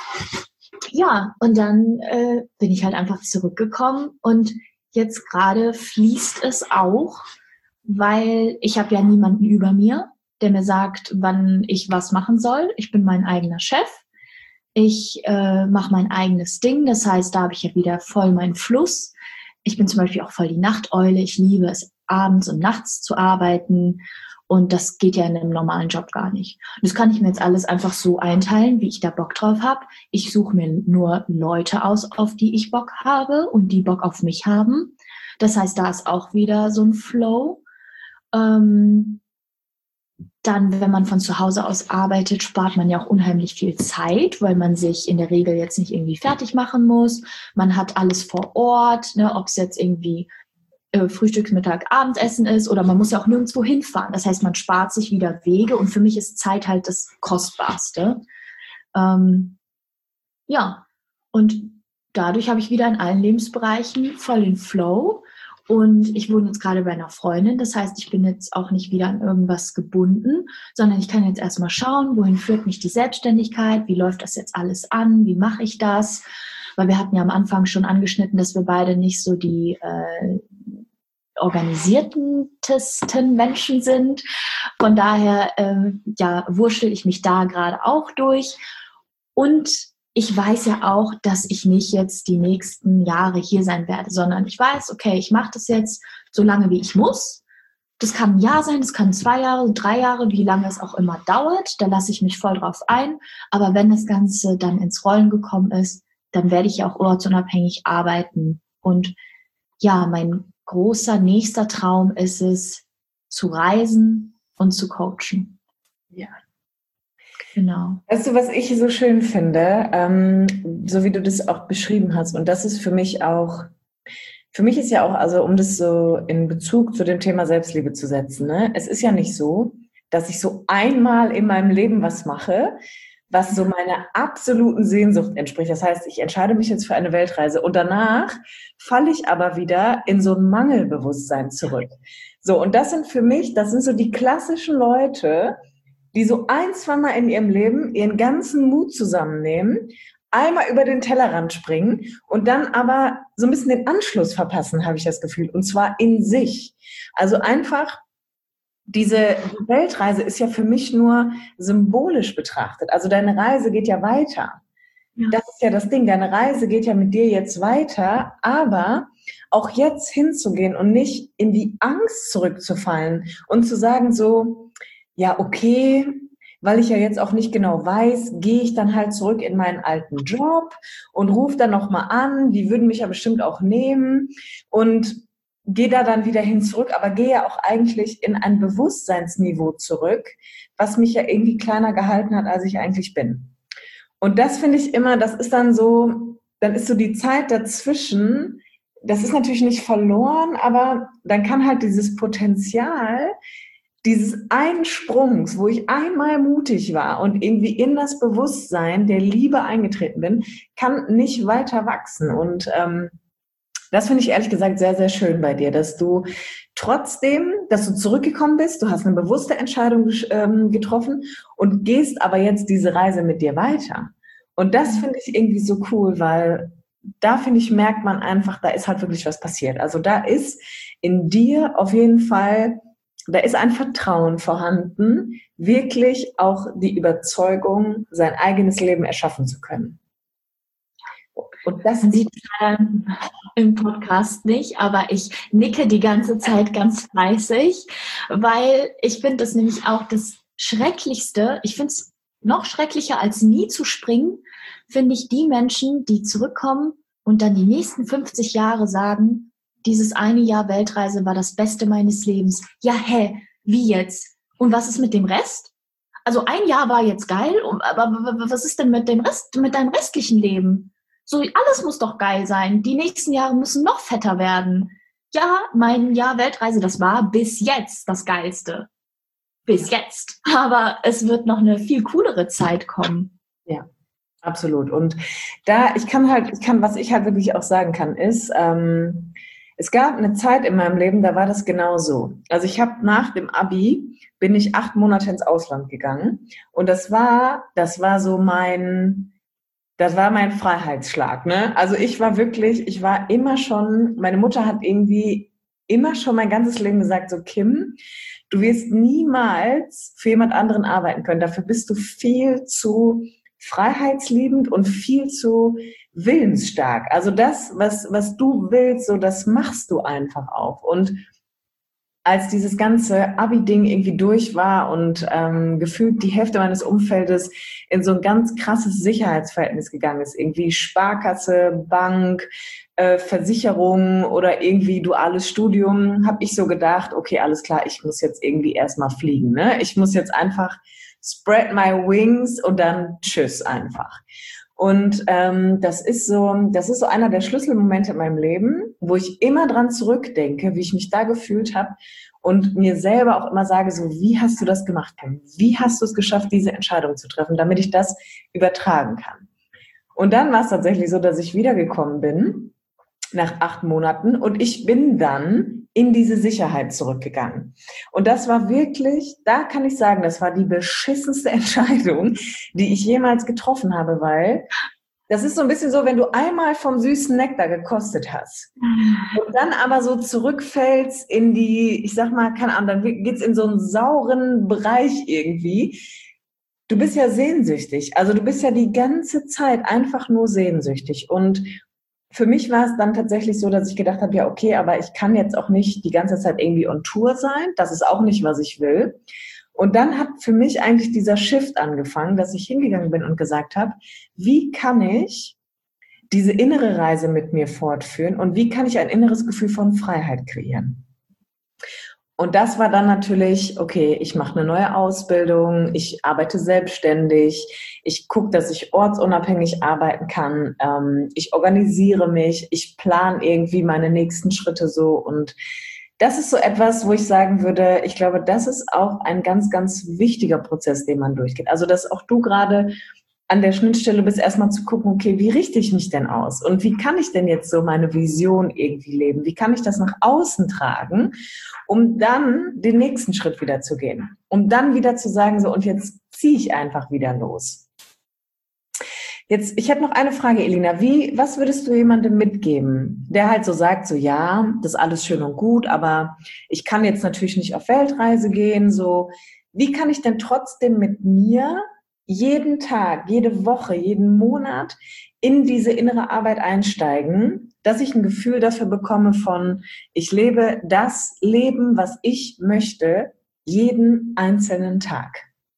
Ja, und dann äh, bin ich halt einfach zurückgekommen und jetzt gerade fließt es auch, weil ich habe ja niemanden über mir, der mir sagt, wann ich was machen soll. Ich bin mein eigener Chef. Ich äh, mache mein eigenes Ding, das heißt, da habe ich ja wieder voll meinen Fluss. Ich bin zum Beispiel auch voll die Nachteule. Ich liebe es, abends und nachts zu arbeiten und das geht ja in einem normalen Job gar nicht. Und das kann ich mir jetzt alles einfach so einteilen, wie ich da Bock drauf habe. Ich suche mir nur Leute aus, auf die ich Bock habe und die Bock auf mich haben. Das heißt, da ist auch wieder so ein Flow. Ähm, Dann, wenn man von zu Hause aus arbeitet, spart man ja auch unheimlich viel Zeit, weil man sich in der Regel jetzt nicht irgendwie fertig machen muss. Man hat alles vor Ort, ne, ob es jetzt irgendwie äh, Frühstücks-, Mittag-, Abendessen ist oder man muss ja auch nirgendwo hinfahren. Das heißt, man spart sich wieder Wege und für mich ist Zeit halt das Kostbarste. Ähm, ja, und dadurch habe ich wieder in allen Lebensbereichen voll den Flow. Und ich wohne jetzt gerade bei einer Freundin. Das heißt, ich bin jetzt auch nicht wieder an irgendwas gebunden, sondern ich kann jetzt erstmal schauen, wohin führt mich die Selbstständigkeit? Wie läuft das jetzt alles an? Wie mache ich das? Weil wir hatten ja am Anfang schon angeschnitten, dass wir beide nicht so die äh, organisiertesten Menschen sind. Von daher, äh, ja, wurschtel ich mich da gerade auch durch. Und ich weiß ja auch, dass ich nicht jetzt die nächsten Jahre hier sein werde, sondern ich weiß, okay, ich mache das jetzt so lange, wie ich muss. Das kann ein Jahr sein, das kann zwei Jahre, drei Jahre, wie lange es auch immer dauert. Da lasse ich mich voll drauf ein. Aber wenn das Ganze dann ins Rollen gekommen ist, dann werde ich ja auch ortsunabhängig arbeiten. Und ja, mein großer nächster Traum ist es, zu reisen und zu coachen. Ja. Genau. Weißt du, was ich so schön finde, ähm, so wie du das auch beschrieben hast, und das ist für mich auch, für mich ist ja auch, also um das so in Bezug zu dem Thema Selbstliebe zu setzen, ne? Es ist ja nicht so, dass ich so einmal in meinem Leben was mache, was so meiner absoluten Sehnsucht entspricht. Das heißt, ich entscheide mich jetzt für eine Weltreise und danach falle ich aber wieder in so ein Mangelbewusstsein zurück. So, und das sind für mich, das sind so die klassischen Leute, die so ein, zwei Mal in ihrem Leben ihren ganzen Mut zusammennehmen, einmal über den Tellerrand springen und dann aber so ein bisschen den Anschluss verpassen, habe ich das Gefühl, und zwar in sich. Also einfach, diese Weltreise ist ja für mich nur symbolisch betrachtet. Also deine Reise geht ja weiter. Ja. Das ist ja das Ding, deine Reise geht ja mit dir jetzt weiter, aber auch jetzt hinzugehen und nicht in die Angst zurückzufallen und zu sagen so, ja, okay, weil ich ja jetzt auch nicht genau weiß, gehe ich dann halt zurück in meinen alten Job und rufe dann nochmal an, die würden mich ja bestimmt auch nehmen und gehe da dann wieder hin zurück, aber gehe ja auch eigentlich in ein Bewusstseinsniveau zurück, was mich ja irgendwie kleiner gehalten hat, als ich eigentlich bin. Und das finde ich immer, das ist dann so, dann ist so die Zeit dazwischen, das ist natürlich nicht verloren, aber dann kann halt dieses Potenzial dieses einen Sprungs, wo ich einmal mutig war und irgendwie in das Bewusstsein der Liebe eingetreten bin, kann nicht weiter wachsen. Und ähm, das finde ich ehrlich gesagt sehr, sehr schön bei dir, dass du trotzdem, dass du zurückgekommen bist, du hast eine bewusste Entscheidung ähm, getroffen und gehst aber jetzt diese Reise mit dir weiter. Und das finde ich irgendwie so cool, weil da, finde ich, merkt man einfach, da ist halt wirklich was passiert. Also da ist in dir auf jeden Fall, da ist ein Vertrauen vorhanden, wirklich auch die Überzeugung, sein eigenes Leben erschaffen zu können. Und das sieht man im Podcast nicht, aber ich nicke die ganze Zeit ganz fleißig, weil ich finde das nämlich auch das Schrecklichste. Ich finde es noch schrecklicher als nie zu springen, finde ich die Menschen, die zurückkommen und dann die nächsten fünfzig Jahre sagen, dieses eine Jahr Weltreise war das Beste meines Lebens. Ja, hä, wie jetzt? Und was ist mit dem Rest? Also ein Jahr war jetzt geil, aber was ist denn mit dem Rest, mit deinem restlichen Leben? So, alles muss doch geil sein. Die nächsten Jahre müssen noch fetter werden. Ja, mein Jahr Weltreise, das war bis jetzt das Geilste. Bis jetzt. Aber es wird noch eine viel coolere Zeit kommen. Ja, absolut. Und da, ich kann halt, ich kann, was ich halt wirklich auch sagen kann, ist, ähm, es gab eine Zeit in meinem Leben, da war das genau so. Also ich habe nach dem Abi, bin ich acht Monate ins Ausland gegangen. Und das war, das war so mein, das war mein Freiheitsschlag, ne? Also ich war wirklich, ich war immer schon, meine Mutter hat irgendwie immer schon mein ganzes Leben gesagt, so Kim, du wirst niemals für jemand anderen arbeiten können. Dafür bist du viel zu freiheitsliebend und viel zu willensstark. Also das, was, was du willst, so das machst du einfach auch. Und als dieses ganze Abi-Ding irgendwie durch war und ähm, gefühlt die Hälfte meines Umfeldes in so ein ganz krasses Sicherheitsverhältnis gegangen ist, irgendwie Sparkasse, Bank, äh, Versicherung oder irgendwie duales Studium, habe ich so gedacht, okay, alles klar, ich muss jetzt irgendwie erstmal fliegen, ne? Ich muss jetzt einfach spread my wings und dann tschüss einfach. Und ähm, das ist so, das ist so einer der Schlüsselmomente in meinem Leben, wo ich immer dran zurückdenke, wie ich mich da gefühlt habe und mir selber auch immer sage, so, wie hast du das gemacht, Kim? Wie hast du es geschafft, diese Entscheidung zu treffen, damit ich das übertragen kann? Und dann war es tatsächlich so, dass ich wiedergekommen bin nach acht Monaten und ich bin dann in diese Sicherheit zurückgegangen. Und das war wirklich, da kann ich sagen, das war die beschissenste Entscheidung, die ich jemals getroffen habe, weil das ist so ein bisschen so, wenn du einmal vom süßen Nektar gekostet hast und dann aber so zurückfällst in die, ich sag mal, keine Ahnung, dann geht's in so einen sauren Bereich irgendwie. Du bist ja sehnsüchtig, also du bist ja die ganze Zeit einfach nur sehnsüchtig und für mich war es dann tatsächlich so, dass ich gedacht habe, ja okay, aber ich kann jetzt auch nicht die ganze Zeit irgendwie on Tour sein, das ist auch nicht, was ich will. Und dann hat für mich eigentlich dieser Shift angefangen, dass ich hingegangen bin und gesagt habe, wie kann ich diese innere Reise mit mir fortführen und wie kann ich ein inneres Gefühl von Freiheit kreieren? Und das war dann natürlich, okay, ich mache eine neue Ausbildung, ich arbeite selbstständig, ich gucke, dass ich ortsunabhängig arbeiten kann, ähm, ich organisiere mich, ich plane irgendwie meine nächsten Schritte so. Und das ist so etwas, wo ich sagen würde, ich glaube, das ist auch ein ganz, ganz wichtiger Prozess, den man durchgeht. Also, dass auch du gerade an der Schnittstelle bist, erstmal zu gucken, okay, wie richte ich mich denn aus? Und wie kann ich denn jetzt so meine Vision irgendwie leben? Wie kann ich das nach außen tragen, um dann den nächsten Schritt wieder zu gehen? Um dann wieder zu sagen, so, und jetzt ziehe ich einfach wieder los. Jetzt, ich habe noch eine Frage, Elina. Wie, was würdest du jemandem mitgeben, der halt so sagt, so, ja, das ist alles schön und gut, aber ich kann jetzt natürlich nicht auf Weltreise gehen, so, wie kann ich denn trotzdem mit mir jeden Tag, jede Woche, jeden Monat in diese innere Arbeit einsteigen, dass ich ein Gefühl dafür bekomme von, ich lebe das Leben, was ich möchte, jeden einzelnen Tag?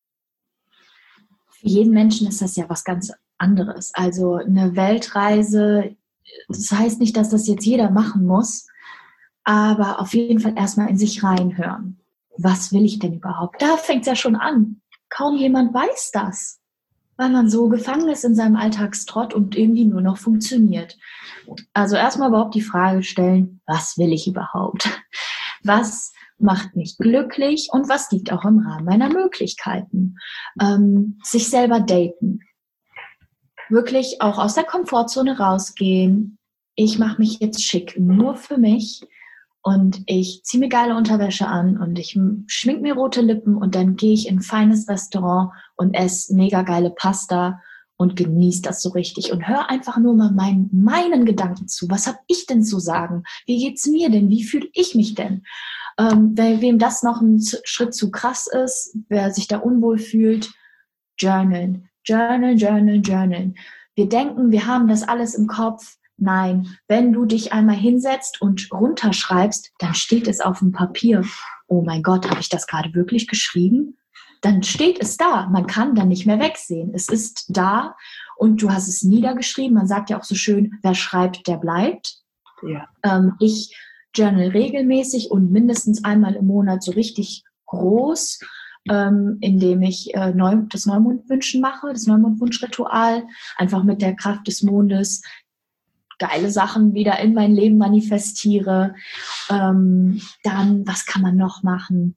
Für jeden Menschen ist das ja was ganz anderes. Also eine Weltreise, das heißt nicht, dass das jetzt jeder machen muss, aber auf jeden Fall erstmal in sich reinhören. Was will ich denn überhaupt? Da fängt es ja schon an. Kaum jemand weiß das, weil man so gefangen ist in seinem Alltagstrott und irgendwie nur noch funktioniert. Also erstmal überhaupt die Frage stellen, was will ich überhaupt? Was macht mich glücklich und was liegt auch im Rahmen meiner Möglichkeiten? Ähm, sich selber daten. Wirklich auch aus der Komfortzone rausgehen. Ich mache mich jetzt schick, nur für mich. Und ich ziehe mir geile Unterwäsche an und ich schmink mir rote Lippen und dann gehe ich in ein feines Restaurant und esse mega geile Pasta und genieße das so richtig und hör einfach nur mal mein, meinen Gedanken zu. Was habe ich denn zu sagen? Wie geht's mir denn? Wie fühle ich mich denn? Ähm, wer, wem das noch ein Schritt zu krass ist, wer sich da unwohl fühlt, journalen, journal, journal, journal. Wir denken, wir haben das alles im Kopf. Nein, wenn du dich einmal hinsetzt und runterschreibst, dann steht es auf dem Papier. Oh mein Gott, habe ich das gerade wirklich geschrieben? Dann steht es da. Man kann dann nicht mehr wegsehen. Es ist da und du hast es niedergeschrieben. Man sagt ja auch so schön, wer schreibt, der bleibt. Ja. Ähm, ich journal regelmäßig und mindestens einmal im Monat so richtig groß, ähm, indem ich äh, Neu- das Neumondwünschen mache, das Neumondwunschritual, einfach mit der Kraft des Mondes geile Sachen wieder in mein Leben manifestiere. Ähm, dann, was kann man noch machen?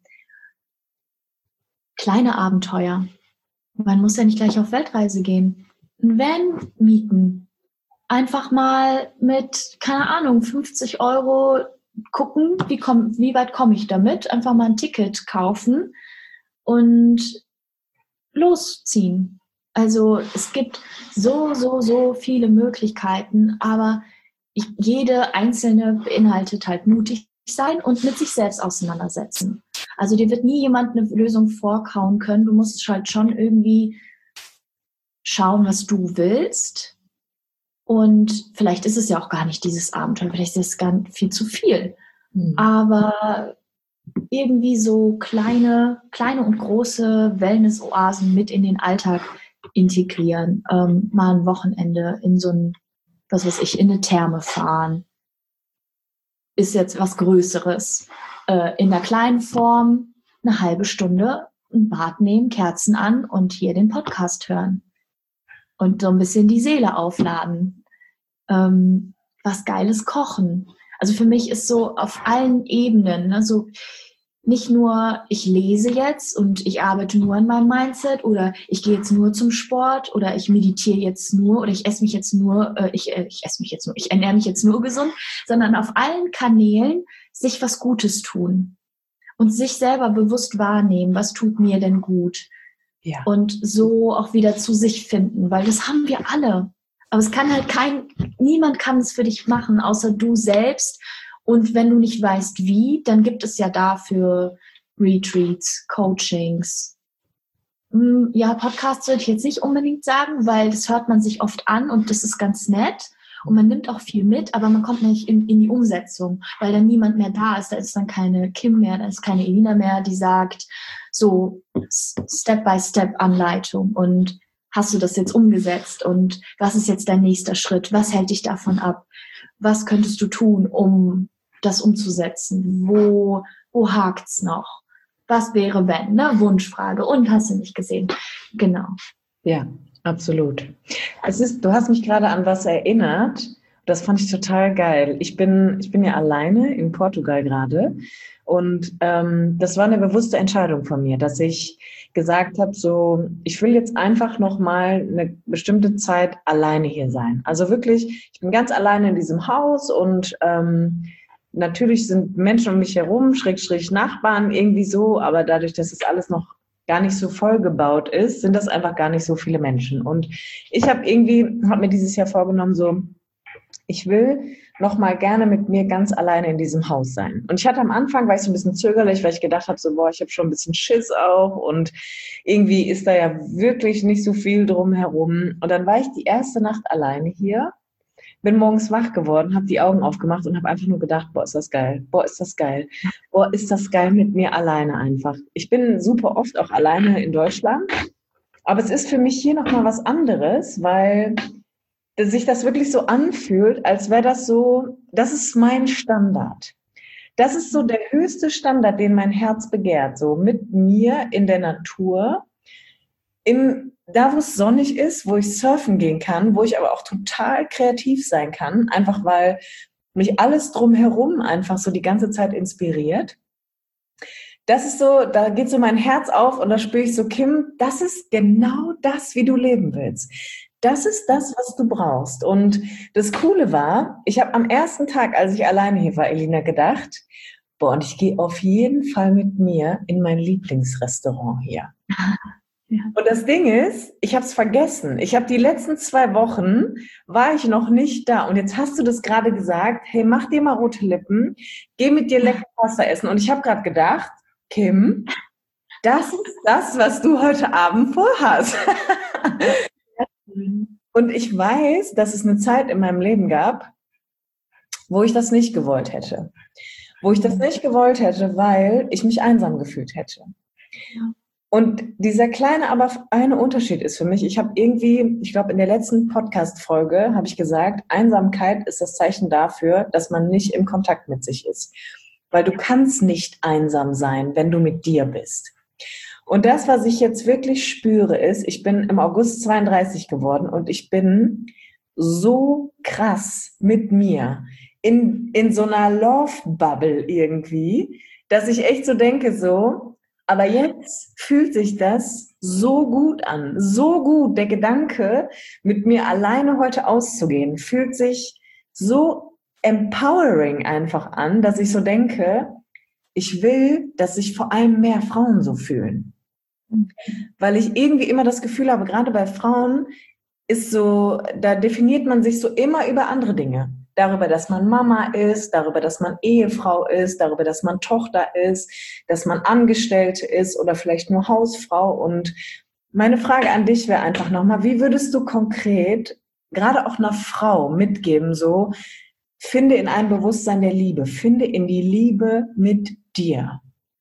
Kleine Abenteuer. Man muss ja nicht gleich auf Weltreise gehen. Ein Van mieten. Einfach mal mit, keine Ahnung, fünfzig Euro gucken, wie, komm, wie weit komme ich damit. Einfach mal ein Ticket kaufen und losziehen. Also es gibt so, so, so viele Möglichkeiten, aber ich, jede einzelne beinhaltet halt mutig sein und mit sich selbst auseinandersetzen. Also dir wird nie jemand eine Lösung vorkauen können. Du musst halt schon irgendwie schauen, was du willst. Und vielleicht ist es ja auch gar nicht dieses Abenteuer, vielleicht ist es gar viel zu viel. Mhm. Aber irgendwie so kleine, kleine und große Wellness-Oasen mit in den Alltag integrieren, ähm, mal ein Wochenende in so ein, was weiß ich, in eine Therme fahren, ist jetzt was Größeres. Äh, in der kleinen Form eine halbe Stunde ein Bad nehmen, Kerzen an und hier den Podcast hören. Und so ein bisschen die Seele aufladen. Ähm, was Geiles kochen. Also für mich ist so auf allen Ebenen, ne, so nicht nur, ich lese jetzt und ich arbeite nur an meinem Mindset oder ich gehe jetzt nur zum Sport oder ich meditiere jetzt nur oder ich esse mich jetzt nur, äh, ich, äh, ich esse mich jetzt nur, ich ernähre mich jetzt nur gesund, sondern auf allen Kanälen sich was Gutes tun und sich selber bewusst wahrnehmen, was tut mir denn gut. Ja. Und so auch wieder zu sich finden, weil das haben wir alle. Aber es kann halt kein, niemand kann es für dich machen, außer du selbst. Und wenn du nicht weißt, wie, dann gibt es ja dafür Retreats, Coachings. Ja, Podcasts würde ich jetzt nicht unbedingt sagen, weil das hört man sich oft an und das ist ganz nett. Und man nimmt auch viel mit, aber man kommt nicht in, in die Umsetzung, weil dann niemand mehr da ist. Da ist dann keine Kim mehr, da ist keine Elina mehr, die sagt, so Step-by-Step-Anleitung und hast du das jetzt umgesetzt und was ist jetzt dein nächster Schritt? Was hält dich davon ab? Was könntest du tun, um das umzusetzen? Wo, wo hakt's noch? Was wäre, wenn? Ne? Wunschfrage. Und hast du nicht gesehen? Genau. Ja, absolut. Es ist, du hast mich gerade an was erinnert. Das fand ich total geil. Ich bin, ich bin ja alleine in Portugal gerade. Und ähm, das war eine bewusste Entscheidung von mir, dass ich gesagt habe, so, ich will jetzt einfach nochmal eine bestimmte Zeit alleine hier sein. Also wirklich, ich bin ganz alleine in diesem Haus und ähm, natürlich sind Menschen um mich herum, schräg, schräg Nachbarn irgendwie so, aber dadurch, dass es alles noch gar nicht so voll gebaut ist, sind das einfach gar nicht so viele Menschen. Und ich habe irgendwie, habe mir dieses Jahr vorgenommen, so, ich will noch mal gerne mit mir ganz alleine in diesem Haus sein. Und ich hatte am Anfang, war ich so ein bisschen zögerlich, weil ich gedacht habe, so, boah, ich habe schon ein bisschen Schiss auch und irgendwie ist da ja wirklich nicht so viel drumherum. Und dann war ich die erste Nacht alleine hier, bin morgens wach geworden, habe die Augen aufgemacht und habe einfach nur gedacht, boah, ist das geil, boah, ist das geil, boah, ist das geil mit mir alleine einfach. Ich bin super oft auch alleine in Deutschland, aber es ist für mich hier noch mal was anderes, weil sich das wirklich so anfühlt, als wäre das so, das ist mein Standard. Das ist so der höchste Standard, den mein Herz begehrt, so mit mir in der Natur, in, da wo es sonnig ist, wo ich surfen gehen kann, wo ich aber auch total kreativ sein kann, einfach weil mich alles drumherum einfach so die ganze Zeit inspiriert. Das ist so, da geht so mein Herz auf und da spüre ich so, Kim, das ist genau das, wie du leben willst. Das ist das, was du brauchst. Und das Coole war, ich habe am ersten Tag, als ich alleine hier war, Elina, gedacht, boah, und ich gehe auf jeden Fall mit mir in mein Lieblingsrestaurant hier. Ja. Und das Ding ist, ich habe es vergessen. Ich habe die letzten zwei Wochen, war ich noch nicht da. Und jetzt hast du das gerade gesagt, hey, mach dir mal rote Lippen, geh mit dir lecker Pasta essen. Und ich habe gerade gedacht, Kim, das ist das, was du heute Abend vorhast. Und ich weiß, dass es eine Zeit in meinem Leben gab, wo ich das nicht gewollt hätte. Wo ich das nicht gewollt hätte, weil ich mich einsam gefühlt hätte. Ja. Und dieser kleine, aber eine Unterschied ist für mich, ich habe irgendwie, ich glaube in der letzten Podcast-Folge habe ich gesagt, Einsamkeit ist das Zeichen dafür, dass man nicht im Kontakt mit sich ist. Weil du kannst nicht einsam sein, wenn du mit dir bist. Und das, was ich jetzt wirklich spüre, ist, ich bin im August zweiunddreißig geworden und ich bin so krass mit mir in, in so einer Love-Bubble irgendwie, dass ich echt so denke, so, aber jetzt fühlt sich das so gut an, so gut. Der Gedanke, mit mir alleine heute auszugehen, fühlt sich so empowering einfach an, dass ich so denke, ich will, dass sich vor allem mehr Frauen so fühlen. Weil ich irgendwie immer das Gefühl habe, gerade bei Frauen ist so, da definiert man sich so immer über andere Dinge. Darüber, dass man Mama ist, darüber, dass man Ehefrau ist, darüber, dass man Tochter ist, dass man Angestellte ist oder vielleicht nur Hausfrau. Und meine Frage an dich wäre einfach nochmal, wie würdest du konkret gerade auch einer Frau mitgeben, so, finde in ein Bewusstsein der Liebe, finde in die Liebe mit dir.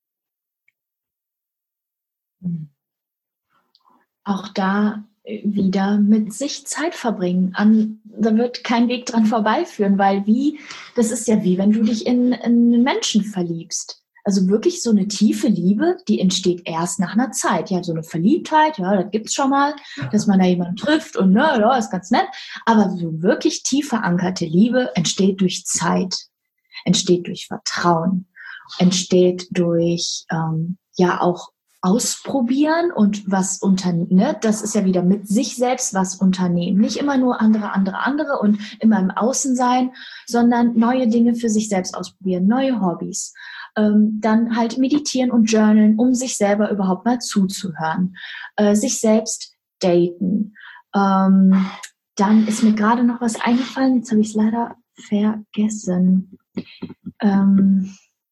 Auch da wieder mit sich Zeit verbringen. An, da wird kein Weg dran vorbeiführen, weil wie, das ist ja wie, wenn du dich in, in einen Menschen verliebst. Also wirklich so eine tiefe Liebe, die entsteht erst nach einer Zeit. Ja, so eine Verliebtheit, ja, das gibt's schon mal, dass man da jemanden trifft und ne, ja, ist ganz nett. Aber so wirklich tief verankerte Liebe entsteht durch Zeit, entsteht durch Vertrauen, entsteht durch ähm, ja auch ausprobieren und was unternehmen. Ne? Das ist ja wieder mit sich selbst was unternehmen. Nicht immer nur andere, andere, andere und immer im Außen sein, sondern neue Dinge für sich selbst ausprobieren, neue Hobbys. Ähm, dann halt meditieren und journalen, um sich selber überhaupt mal zuzuhören. Äh, sich selbst daten. Ähm, dann ist mir gerade noch was eingefallen, jetzt habe ich es leider vergessen. Ähm,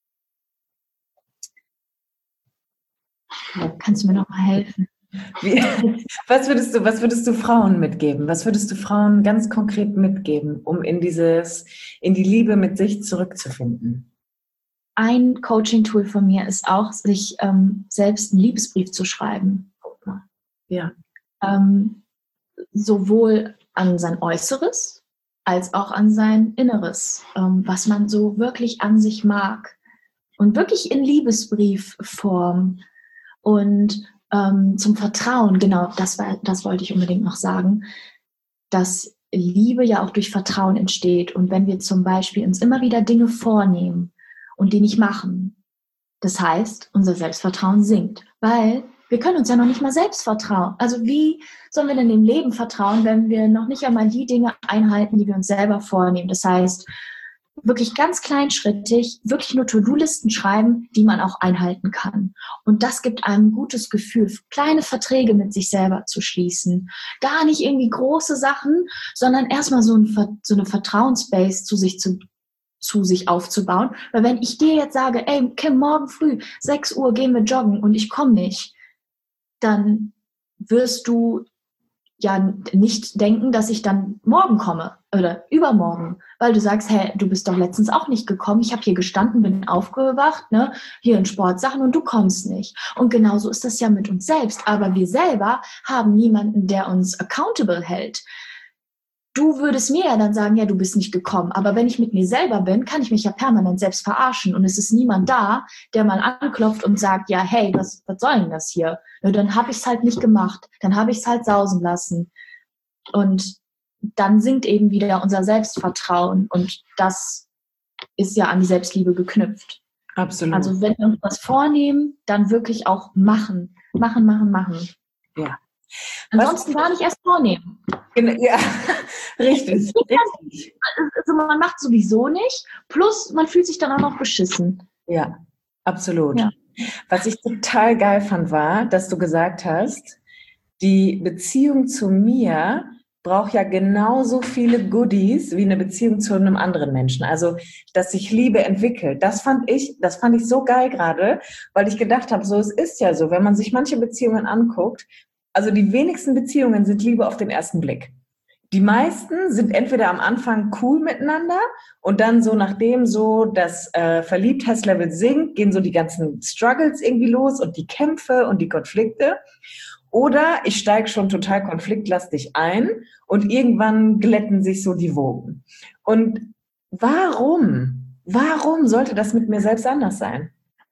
Kannst du mir noch mal helfen? Wie, was würdest du, was würdest du Frauen mitgeben? Was würdest du Frauen ganz konkret mitgeben, um in dieses, in die Liebe mit sich zurückzufinden? Ein Coaching-Tool von mir ist auch, sich ähm, selbst einen Liebesbrief zu schreiben. Ja. Ähm, sowohl an sein Äußeres als auch an sein Inneres, ähm, was man so wirklich an sich mag. Und wirklich in Liebesbriefform. Und ähm, zum Vertrauen, genau, das, war, das wollte ich unbedingt noch sagen, dass Liebe ja auch durch Vertrauen entsteht. Und wenn wir zum Beispiel uns immer wieder Dinge vornehmen und die nicht machen, das heißt, unser Selbstvertrauen sinkt, weil wir können uns ja noch nicht mal selbst vertrauen. Also wie sollen wir denn dem Leben vertrauen, wenn wir noch nicht einmal die Dinge einhalten, die wir uns selber vornehmen? Das heißt, wirklich ganz kleinschrittig, wirklich nur To-Do-Listen schreiben, die man auch einhalten kann. Und das gibt einem ein gutes Gefühl, kleine Verträge mit sich selber zu schließen. Gar nicht irgendwie große Sachen, sondern erstmal so, ein, so eine Vertrauensbase zu sich zu, zu sich aufzubauen. Weil wenn ich dir jetzt sage, ey, Kim, morgen früh, sechs Uhr gehen wir joggen und ich komme nicht, dann wirst du ja nicht denken, dass ich dann morgen komme oder übermorgen, weil du sagst, hey, du bist doch letztens auch nicht gekommen, ich habe hier gestanden, bin aufgewacht, ne, hier in Sportsachen und du kommst nicht. Und genauso ist das ja mit uns selbst, aber wir selber haben niemanden, der uns accountable hält. Du würdest mir ja dann sagen, ja, du bist nicht gekommen. Aber wenn ich mit mir selber bin, kann ich mich ja permanent selbst verarschen. Und es ist niemand da, der mal anklopft und sagt, ja, hey, was, was soll denn das hier? Ja, dann habe ich es halt nicht gemacht. Dann habe ich es halt sausen lassen. Und dann sinkt eben wieder unser Selbstvertrauen. Und das ist ja an die Selbstliebe geknüpft. Absolut. Also wenn wir uns was vornehmen, dann wirklich auch machen. Machen, machen, machen. Ja. Ansonsten Was? gar nicht erst vornehmen. Ja, richtig. richtig. Also man macht sowieso nicht, plus man fühlt sich dann auch noch beschissen. Ja, absolut. Ja. Was ich total geil fand, war, dass du gesagt hast, die Beziehung zu mir braucht ja genauso viele Goodies wie eine Beziehung zu einem anderen Menschen. Also, dass sich Liebe entwickelt. Das fand ich, das fand ich so geil gerade, weil ich gedacht habe, so, es ist ja so, wenn man sich manche Beziehungen anguckt, also die wenigsten Beziehungen sind Liebe auf den ersten Blick. Die meisten sind entweder am Anfang cool miteinander und dann so nachdem so das äh, Verliebtheitslevel sinkt, gehen so die ganzen Struggles irgendwie los und die Kämpfe und die Konflikte. Oder ich steige schon total konfliktlastig ein und irgendwann glätten sich so die Wogen. Und warum? Warum sollte das mit mir selbst anders sein?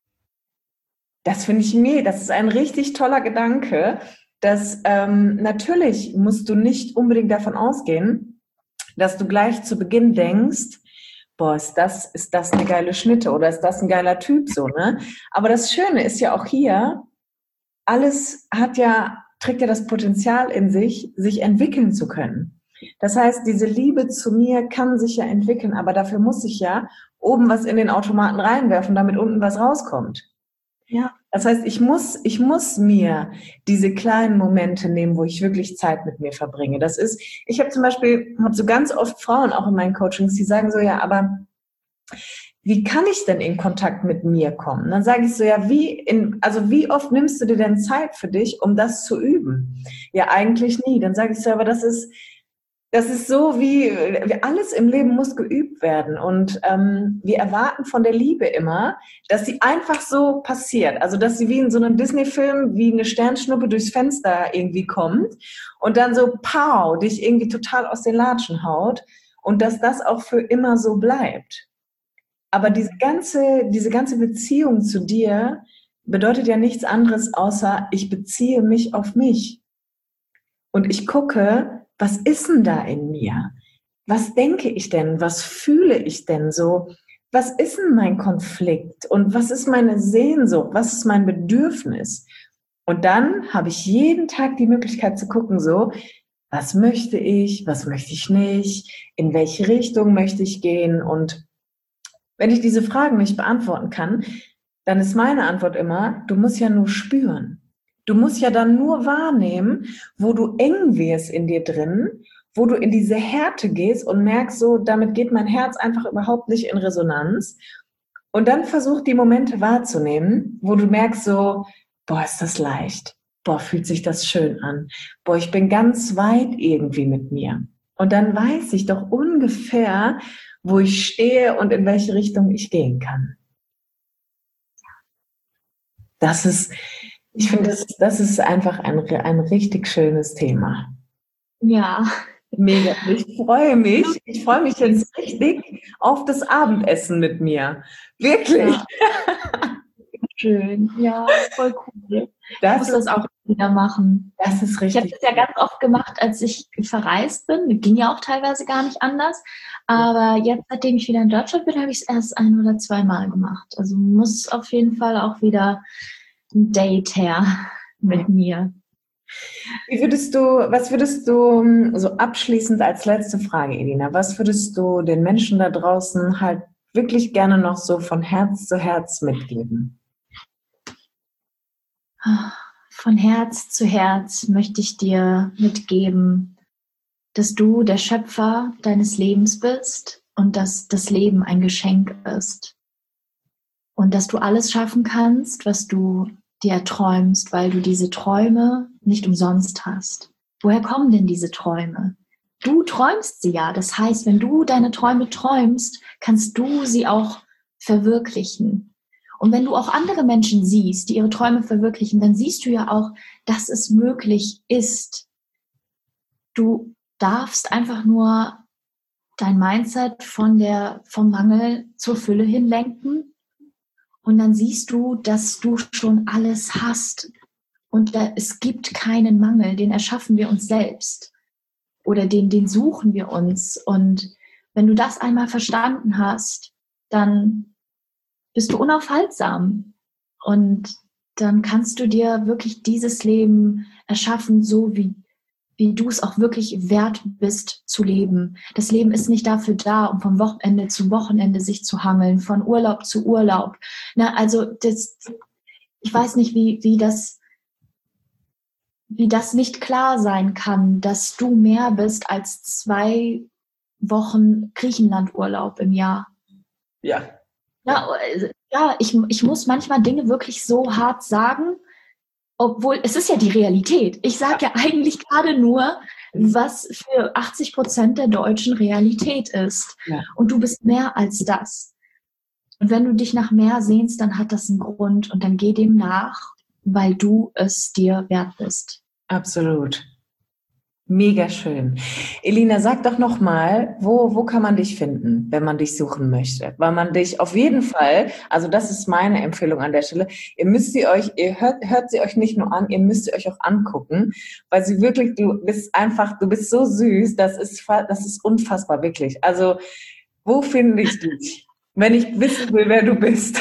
Das finde ich mir, das ist ein richtig toller Gedanke, dass ähm, natürlich musst du nicht unbedingt davon ausgehen, dass du gleich zu Beginn denkst, boah, ist das, ist das eine geile Schnitte oder ist das ein geiler Typ so, ne? Aber das Schöne ist ja auch hier, alles hat ja, trägt ja das Potenzial in sich, sich entwickeln zu können. Das heißt, diese Liebe zu mir kann sich ja entwickeln, aber dafür muss ich ja oben was in den Automaten reinwerfen, damit unten was rauskommt. Ja. Das heißt, ich muss, ich muss mir diese kleinen Momente nehmen, wo ich wirklich Zeit mit mir verbringe. Das ist, ich habe zum Beispiel, habe so ganz oft Frauen auch in meinen Coachings, die sagen so, ja, aber wie kann ich denn in Kontakt mit mir kommen? Dann sage ich so, ja, wie in, also wie oft nimmst du dir denn Zeit für dich, um das zu üben? Ja, eigentlich nie. Dann sage ich so, aber das ist, das ist so wie, wie alles im Leben muss geübt werden. Und ähm, wir erwarten von der Liebe immer, dass sie einfach so passiert. Also, dass sie wie in so einem Disney-Film, wie eine Sternschnuppe durchs Fenster irgendwie kommt und dann so, pow, dich irgendwie total aus den Latschen haut und dass das auch für immer so bleibt. Aber diese ganze, diese ganze Beziehung zu dir bedeutet ja nichts anderes, außer ich beziehe mich auf mich. Und ich gucke, was ist denn da in mir? Was denke ich denn? Was fühle ich denn so? Was ist denn mein Konflikt? Und was ist meine Sehnsucht? Was ist mein Bedürfnis? Und dann habe ich jeden Tag die Möglichkeit zu gucken, so, was möchte ich? Was möchte ich nicht? In welche Richtung möchte ich gehen? Und wenn ich diese Fragen nicht beantworten kann, dann ist meine Antwort immer, du musst ja nur spüren. Du musst ja dann nur wahrnehmen, wo du eng wirst in dir drin, wo du in diese Härte gehst und merkst, so, damit geht mein Herz einfach überhaupt nicht in Resonanz. Und dann versuch die Momente wahrzunehmen, wo du merkst so, boah, ist das leicht. Boah, fühlt sich das schön an. Boah, ich bin ganz weit irgendwie mit mir. Und dann weiß ich doch ungefähr, wo ich stehe und in welche Richtung ich gehen kann. Das ist, ich finde, das, das ist einfach ein, ein richtig schönes Thema. Ja. Mega. Ich freue mich. Ich freue mich jetzt richtig auf das Abendessen mit mir. Wirklich. Ja. Schön. Ja, voll cool. Das ich muss ist, das auch wieder machen. Das ist richtig. Ich habe das ja ganz oft gemacht, als ich verreist bin. Ging ja auch teilweise gar nicht anders. Aber jetzt, seitdem ich wieder in Deutschland bin, habe ich es erst ein oder zweimal gemacht. Also muss auf jeden Fall auch wieder ein Date her mit mir. Wie würdest du, was würdest du so abschließend als letzte Frage, Elina, was würdest du den Menschen da draußen halt wirklich gerne noch so von Herz zu Herz mitgeben? Von Herz zu Herz möchte ich dir mitgeben, dass du der Schöpfer deines Lebens bist und dass das Leben ein Geschenk ist. Und dass du alles schaffen kannst, was du dir erträumst, weil du diese Träume nicht umsonst hast. Woher kommen denn diese Träume? Du träumst sie ja. Das heißt, wenn du deine Träume träumst, kannst du sie auch verwirklichen. Und wenn du auch andere Menschen siehst, die ihre Träume verwirklichen, dann siehst du ja auch, dass es möglich ist. Du darfst einfach nur dein Mindset von der, vom Mangel zur Fülle hinlenken. Und dann siehst du, dass du schon alles hast. Und da, es gibt keinen Mangel, den erschaffen wir uns selbst. Oder den, den suchen wir uns. Und wenn du das einmal verstanden hast, dann bist du unaufhaltsam. Und dann kannst du dir wirklich dieses Leben erschaffen, so wie wie du es auch wirklich wert bist zu leben. Das Leben ist nicht dafür da, um vom Wochenende zu Wochenende sich zu hangeln, von Urlaub zu Urlaub. Na, also das, ich weiß nicht, wie, wie das, wie das nicht klar sein kann, dass du mehr bist als zwei Wochen Griechenland-Urlaub im Jahr. Ja. Ja, ja ich, ich muss manchmal Dinge wirklich so hart sagen, obwohl, es ist ja die Realität. Ich sage ja eigentlich gerade nur, was für achtzig Prozent der Deutschen Realität ist. Ja. Und du bist mehr als das. Und wenn du dich nach mehr sehnst, dann hat das einen Grund und dann geh dem nach, weil du es dir wert bist. Absolut. Mega schön. Elina, sag doch nochmal, wo, wo kann man dich finden, wenn man dich suchen möchte? Weil man dich auf jeden Fall, also das ist meine Empfehlung an der Stelle, ihr müsst sie euch, ihr hört, hört sie euch nicht nur an, ihr müsst sie euch auch angucken, weil sie wirklich, du bist einfach, du bist so süß, das ist, das ist unfassbar, wirklich. Also, wo finde ich dich, wenn ich wissen will, wer du bist?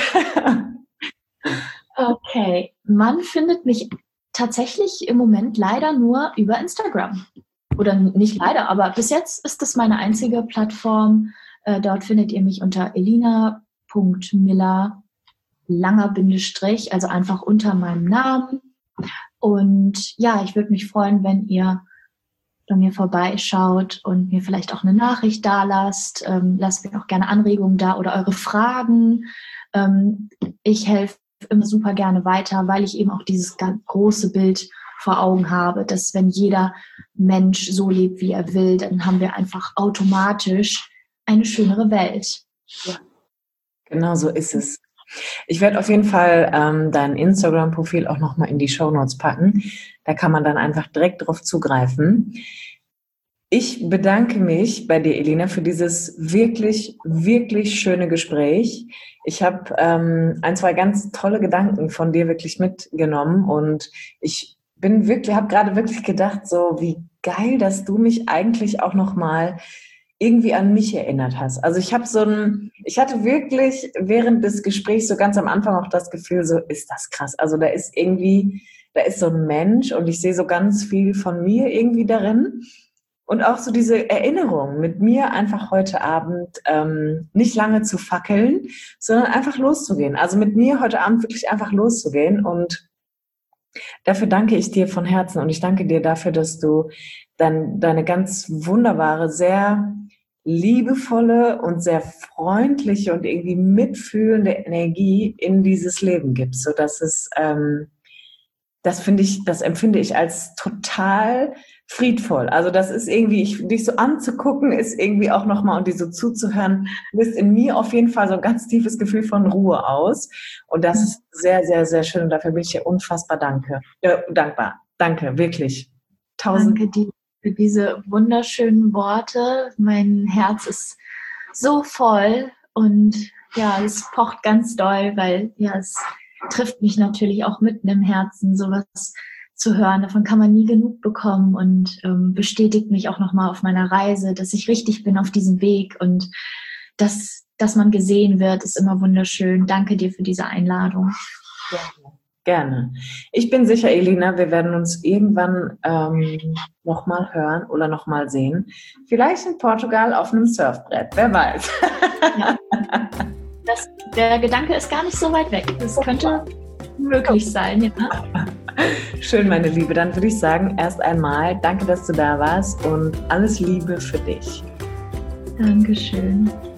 Okay, man findet mich tatsächlich im Moment leider nur über Instagram. Oder nicht leider, aber bis jetzt ist das meine einzige Plattform. Äh, dort findet ihr mich unter elina punkt miller, langer Bindestrich, also einfach unter meinem Namen. Und ja, ich würde mich freuen, wenn ihr bei mir vorbeischaut und mir vielleicht auch eine Nachricht da lasst. Ähm, lasst mir auch gerne Anregungen da oder eure Fragen. Ähm, ich helfe immer super gerne weiter, weil ich eben auch dieses ganz große Bild vor Augen habe, dass wenn jeder Mensch so lebt, wie er will, dann haben wir einfach automatisch eine schönere Welt. Ja. Genau so ist es. Ich werde auf jeden Fall ähm, dein Instagram-Profil auch nochmal in die Shownotes packen. Da kann man dann einfach direkt drauf zugreifen. Ich bedanke mich bei dir, Elina, für dieses wirklich, wirklich schöne Gespräch. Ich habe ähm, ein, zwei ganz tolle Gedanken von dir wirklich mitgenommen und ich bin wirklich, habe gerade wirklich gedacht, so wie geil, dass du mich eigentlich auch noch mal irgendwie an mich erinnert hast. Also ich habe so ein, ich hatte wirklich während des Gesprächs so ganz am Anfang auch das Gefühl, so ist das krass. Also da ist irgendwie, da ist so ein Mensch und ich sehe so ganz viel von mir irgendwie darin. Und auch so diese Erinnerung, mit mir einfach heute Abend ähm, nicht lange zu fackeln, sondern einfach loszugehen. Also mit mir heute Abend wirklich einfach loszugehen. Und dafür danke ich dir von Herzen. Und ich danke dir dafür, dass du dann deine ganz wunderbare, sehr liebevolle und sehr freundliche und irgendwie mitfühlende Energie in dieses Leben gibst, sodass es, ähm, das finde ich, das empfinde ich als total friedvoll. Also das ist irgendwie, ich, dich so anzugucken, ist irgendwie auch nochmal und dir so zuzuhören, löst in mir auf jeden Fall so ein ganz tiefes Gefühl von Ruhe aus. Und das ist sehr, sehr, sehr schön. Und dafür bin ich dir unfassbar danke, äh, dankbar. Danke, wirklich. Tausend. Danke dir für diese wunderschönen Worte. Mein Herz ist so voll und ja, es pocht ganz doll, weil ja, es trifft mich natürlich auch mitten im Herzen, sowas zu hören. Davon kann man nie genug bekommen und ähm, bestätigt mich auch nochmal auf meiner Reise, dass ich richtig bin auf diesem Weg und dass, dass man gesehen wird, ist immer wunderschön. Danke dir für diese Einladung. Gerne. Gerne. Ich bin sicher, Elina, wir werden uns irgendwann ähm, nochmal hören oder nochmal sehen. Vielleicht in Portugal auf einem Surfbrett, wer weiß. Ja. Das, der Gedanke ist gar nicht so weit weg. Das könnte möglich sein. Ja. Schön, meine Liebe. Dann würde ich sagen, erst einmal danke, dass du da warst und alles Liebe für dich. Dankeschön.